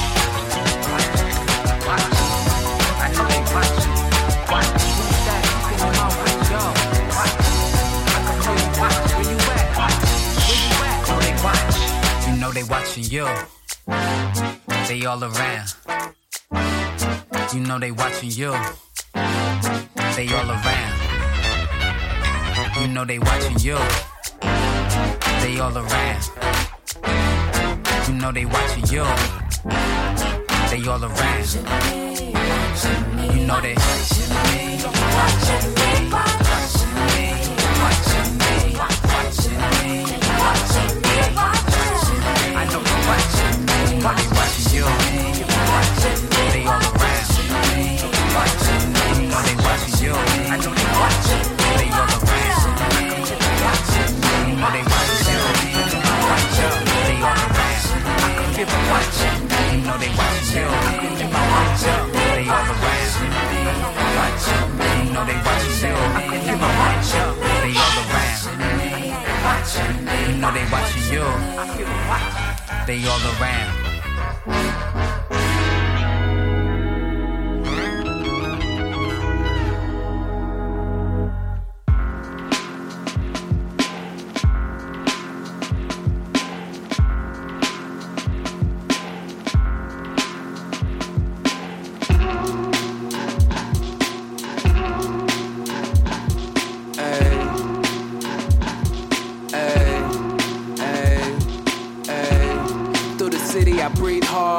Watch. I know they watch, watch. Who's that? Keeping them out with yo. Watch. I can feel you watch. Where you at? Watch. Where you at? Know they watch. You know they watching you. They all around. You know they watching you. They all around. You know they watching you. They all around. You know they watching you. They all around. You know they watching me. Watching me. Watching me. Watching me. Watching me. Watching me. I know they watching me. They watching you. They all around. Watching me. You know they watching you. I know they watching. They all around. You know they watching you. They all around. I can feel them watching. You know they watching you. They all around. You know they watching you. I can feel them watching. They all around. You know they watching you. They all around.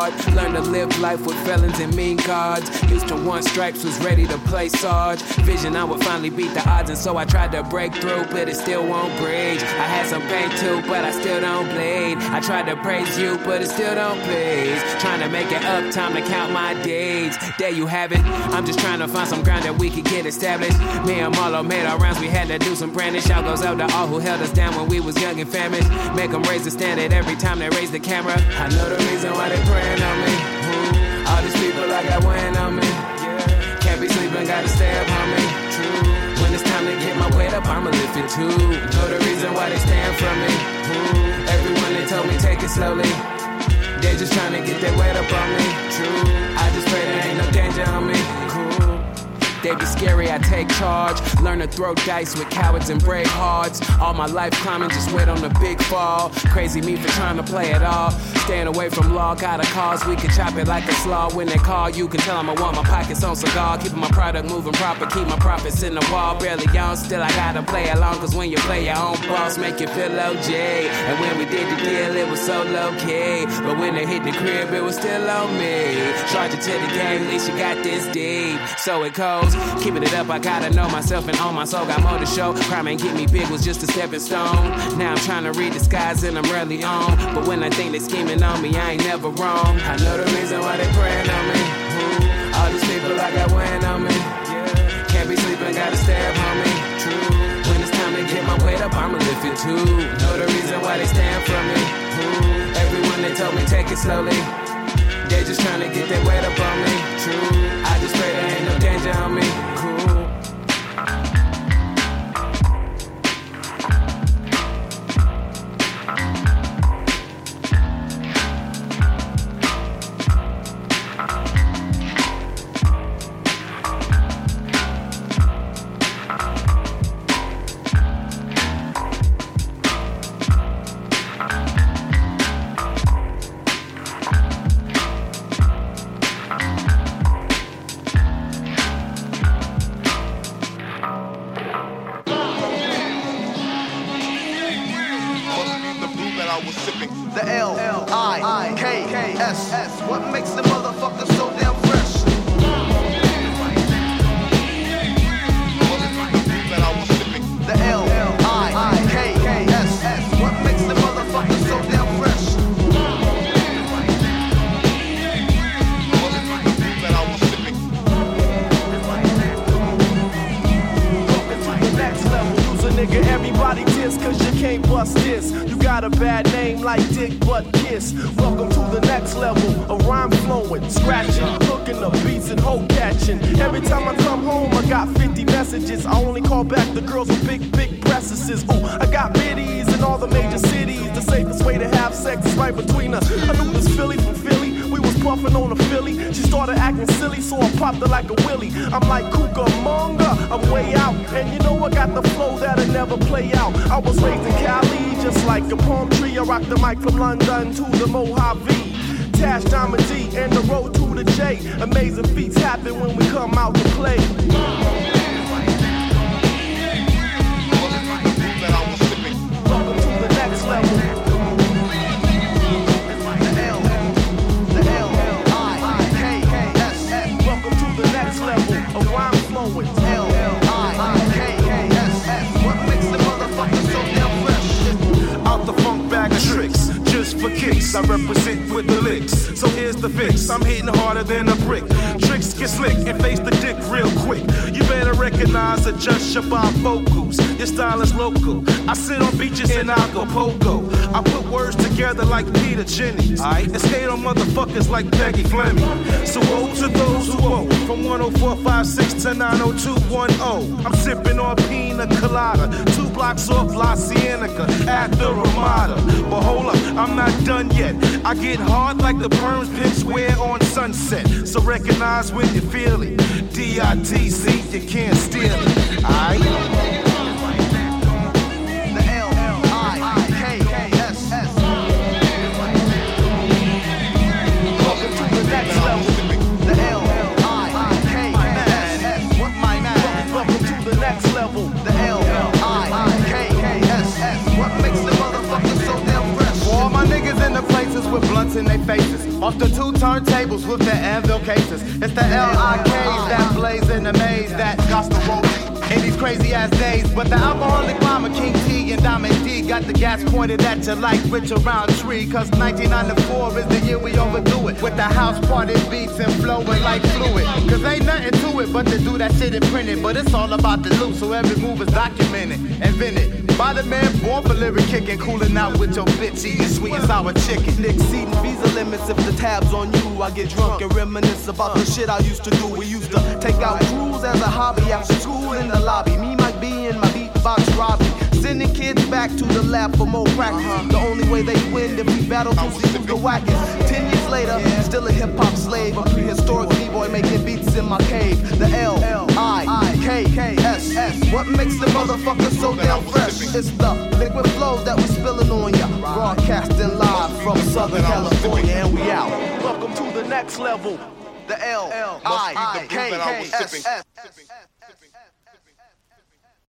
hard. Learned to live life with felons and mean cards. Used to want stripes, was ready to play Sarge. Vision I would finally beat the odds, and so I tried to break through, but it still won't break. I had some pain too, but I still don't bleed. I tried to praise you, but it still don't please. Trying to make it up, time to count my days. There you have it. I'm just trying to find some ground that we could get established. Me and Marlo made our rounds, we had to do some branding. Shout goes out to all who held us down when we was young and famished. Make them raise the standard every time they raise the camera. I know the reason why they praying on me. Ooh, all these people I got weighing on me. Yeah. Can't be sleeping, gotta stay up on me. True. When it's time to get my weight up, I'ma lift it too. Know the reason why they stand from me. Ooh, everyone they told me take it slowly. They just trying to get their weight up on me. True. I just pray there ain't no danger on me. Cool. They be scary, I take charge. Learn to throw dice with cowards and brave hearts. All my life climbing, just wait on the big fall. Crazy me for trying to play it all. Staying away from law, got a cause. We can chop it like a slaw. When they call, you can tell them I want my pockets on cigar. Keeping my product moving proper, keep my profits in the wall. Barely on, still I gotta play along. Cause when you play your own boss, make you feel O J. And when we did the deal, it was so low-key. But when they hit the crib, it was still on me. Charge it to the game, at least you got this deep. So it goes. Keeping it up, I gotta know myself and own my soul. Got more to show. Crime ain't get me big, was just a stepping stone. Now I'm trying to read the skies and I'm rarely on. But when I think they scheming on me, I ain't never wrong. I know the reason why they praying on me. Ooh, all these people I got weighing on me. Yeah. Can't be sleeping, gotta stay up on me. True. When it's time to get my weight up, I'ma lift it too. Know the reason why they stand from me. Ooh, everyone they told me take it slowly. They just trying to get their weight up on me. True. I just pray there ain't no danger on me. Cool. What makes the motherfucker so damn fresh? The L I K S S. What makes the motherfucker so damn fresh? Next level, use a nigga, everybody diss, cause you can't bust this. You got a bad name like Dick Butt Kiss. Welcome to the next level, a rhyme flowing, scratching, hooking up beats and hoe catching. Every time I come home, I got fifty messages. I only call back the girls with big, big breasts. Ooh, I got biddies in all the major cities. The safest way to have sex is right between us. I knew this Philly from Philly. We was puffing on a Philly. She started acting silly, so I popped her like a willy. I'm like Cucamonga, I'm way out. And you know I got the flow that'll never play out. I was raised in Cali, just like a palm tree. I rock the mic from London to the Mojave. Tash, Diamond D, and the road to the J. Amazing feats happen when we come out to play. Welcome to the next level. The L, the L, I, K, S, S. Welcome to the next level of rhyme flowing. L, I, K, S, S. What makes the motherfucker so damn fresh? Out the funk bag of tricks. Just for kicks, I represent with the licks. So here's the fix, I'm hitting harder than a brick. Tricks get slick and face the dick real quick. You better recognize, adjust your bifocals. Your style is local. I sit on beaches in Acapulco. I put words together like Peter Jennings. I and skate on motherfuckers like Peggy Fleming. So woe to those who owe. From one oh four five six to nine oh two one oh. I'm sipping on pina colada. Two blocks off La Cienega at the Ramada. But hold up, I'm not done yet. I get hard like the perms pimps wear on Sunset. So recognize when you feel it. D I T C, you can't steal it. Aight? With blunts in their faces. Off the two turntables with the anvil cases. It's the L I Ks that blaze in the maze that got the roll in these crazy ass days. But the alcoholic mama, King T and Diamond D got the gas pointed at you like Richard Roundtree. Cause nineteen ninety-four is the year we overdo it. With the house party beats and flowing like fluid. Cause ain't nothing to it but to do that shit and print it. But it's all about the loop, so every move is documented, invented. By the man born for lyric kicking, cooling out with your bitch, eating sweet and sour chicken. Exceeding visa limits if the tab's on you. I get drunk and reminisce about the shit I used to do. We used to take out crews as a hobby after school in the lobby. Me, Mike B, and my beatbox Robbie. Sending kids back to the lab for more practice. The only way they win if we battle to see who's the wackest. Ten years later, still a hip-hop slave. A prehistoric b-boy making beats in my cave. The L, I, K, S, S. What makes the motherfucker so damn fresh? It's the liquid flows that we spilling on ya. Broadcasting live from Southern California, and we out. Welcome to the next level. The L, I, K, S, S.